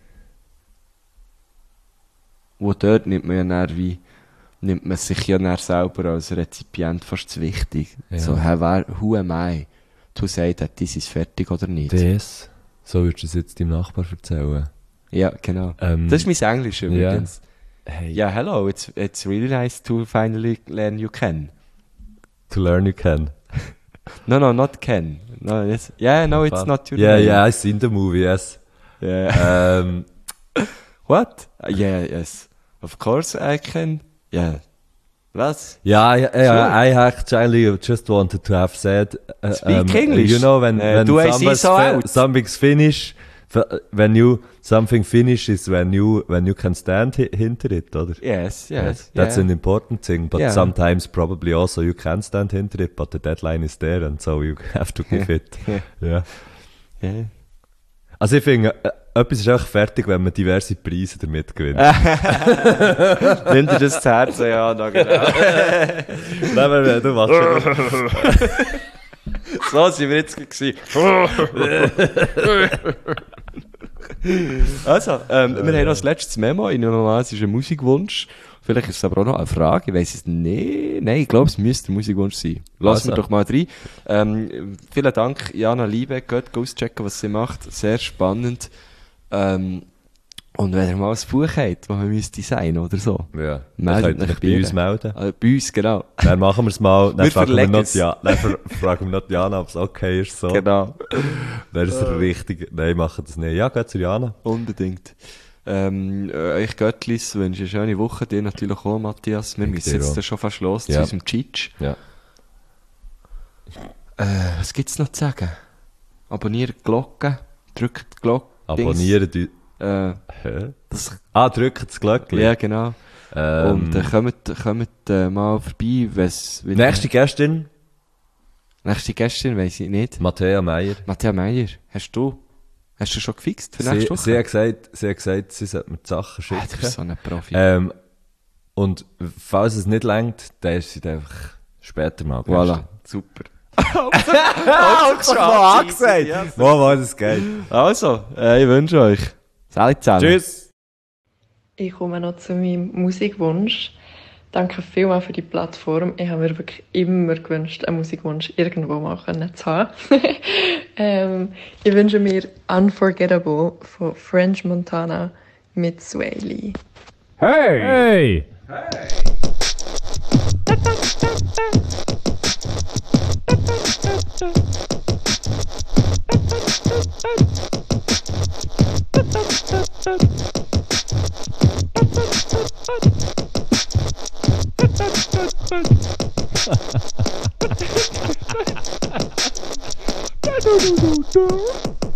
Wo dort nimmt man ja dann wie, nimmt man sich ja dann selber als Rezipient fast zu wichtig. Ja. So, hä, wer, who am I? To say that this is fertig oder nicht? Das, so würdest du es jetzt deinem Nachbar erzählen. Ja, genau. Ähm, Das ist mein Englisch übrigens. Hey, Ja, hello, it's, it's really nice to finally learn you can. to learn you can. No, no, not Ken. No, it's, yeah, no, it's not your Yeah, name. yeah, it's in the movie, yes. Yeah. um, What? Uh, yeah, yes. Of course I can. Yeah. Was? yeah, I, I, Sure. I actually just wanted to have said, uh, Speak English. you know, when, Uh, when do I see something's, so fi- out? something's finished, f- when you, something finishes when you, when you can stand hi- hinter it, oder? Yes, yes. That's yeah. an important thing, but Yeah. sometimes probably also you can stand hinter it, but the deadline is there and so you have to give it. Ja. Yeah. Also ich finde, äh, etwas ist auch fertig, wenn man diverse Preise damit gewinnt. Nimm dir das zu Herzen, ja, da genau. Nein, nein, du machst schon. So sind wir jetzt gewesen. Also, ähm, wir haben noch das letzte Memo. Ich nehme mal an, es ist ein Musikwunsch. Vielleicht ist es aber auch noch eine Frage. Ich weiss es nicht. Nein, ich glaube, es müsste ein Musikwunsch sein. Lassen Also. wir doch mal rein. Ähm, vielen Dank, Jana Liebe. Geht auschecken, was sie macht. Sehr spannend. Ähm, und wenn ihr mal ein Buch habt, das man müsste sein oder so. Ja, dann Meldet könnt ihr euch euch bei bei uns ihr. melden. Äh, bei uns, genau. Dann machen wir es mal. Dann Wir fragen wir verlegen noch es. die, ja, dann fra- fragen wir noch die Jana, ob es okay ist. So. Genau. Dann ist es richtig. Nein, machen das nicht. Ja, geht zu Jana. Unbedingt. Ähm, äh, euch Göttlis wünsche eine schöne Woche. Dir natürlich auch, Matthias. Wir Ich müssen dir jetzt auch. dann schon fast los zu Ja. unserem Cheech. Ja. Äh, was gibt's noch zu sagen? Abonniert die Glocke. Drückt die Glocke. Abonnieren die. Äh, Hä? das, Ah, drücken das Glöckchen. ja, genau. Ähm, Und äh, kommt, kommt äh, mal vorbei, wenn's... wenn- nächste Gästin, Nächste Gästin, weiss ich nicht. Matthäa Meier. Matthias Meier, hast du... Hast du schon gefixt für Sie, nächste Woche? sie, hat gesagt, sie hat gesagt, sie sollte mir die Sachen Ah, schicken. du bist so ein Profi. ähm, und falls es nicht reicht, dann ist sie dann einfach später mal Voilà, super. Hauptsache mal angesagt. Wo war das geil? Also, äh, ich wünsche euch. Salut zusammen. Tschüss. Ich komme noch zu meinem Musikwunsch. Danke vielmals für die Plattform. Ich habe mir wirklich immer gewünscht, einen Musikwunsch irgendwo mal können zu haben. ähm, ich wünsche mir Unforgettable von French Montana mit Sway Lee. Hey! Hey!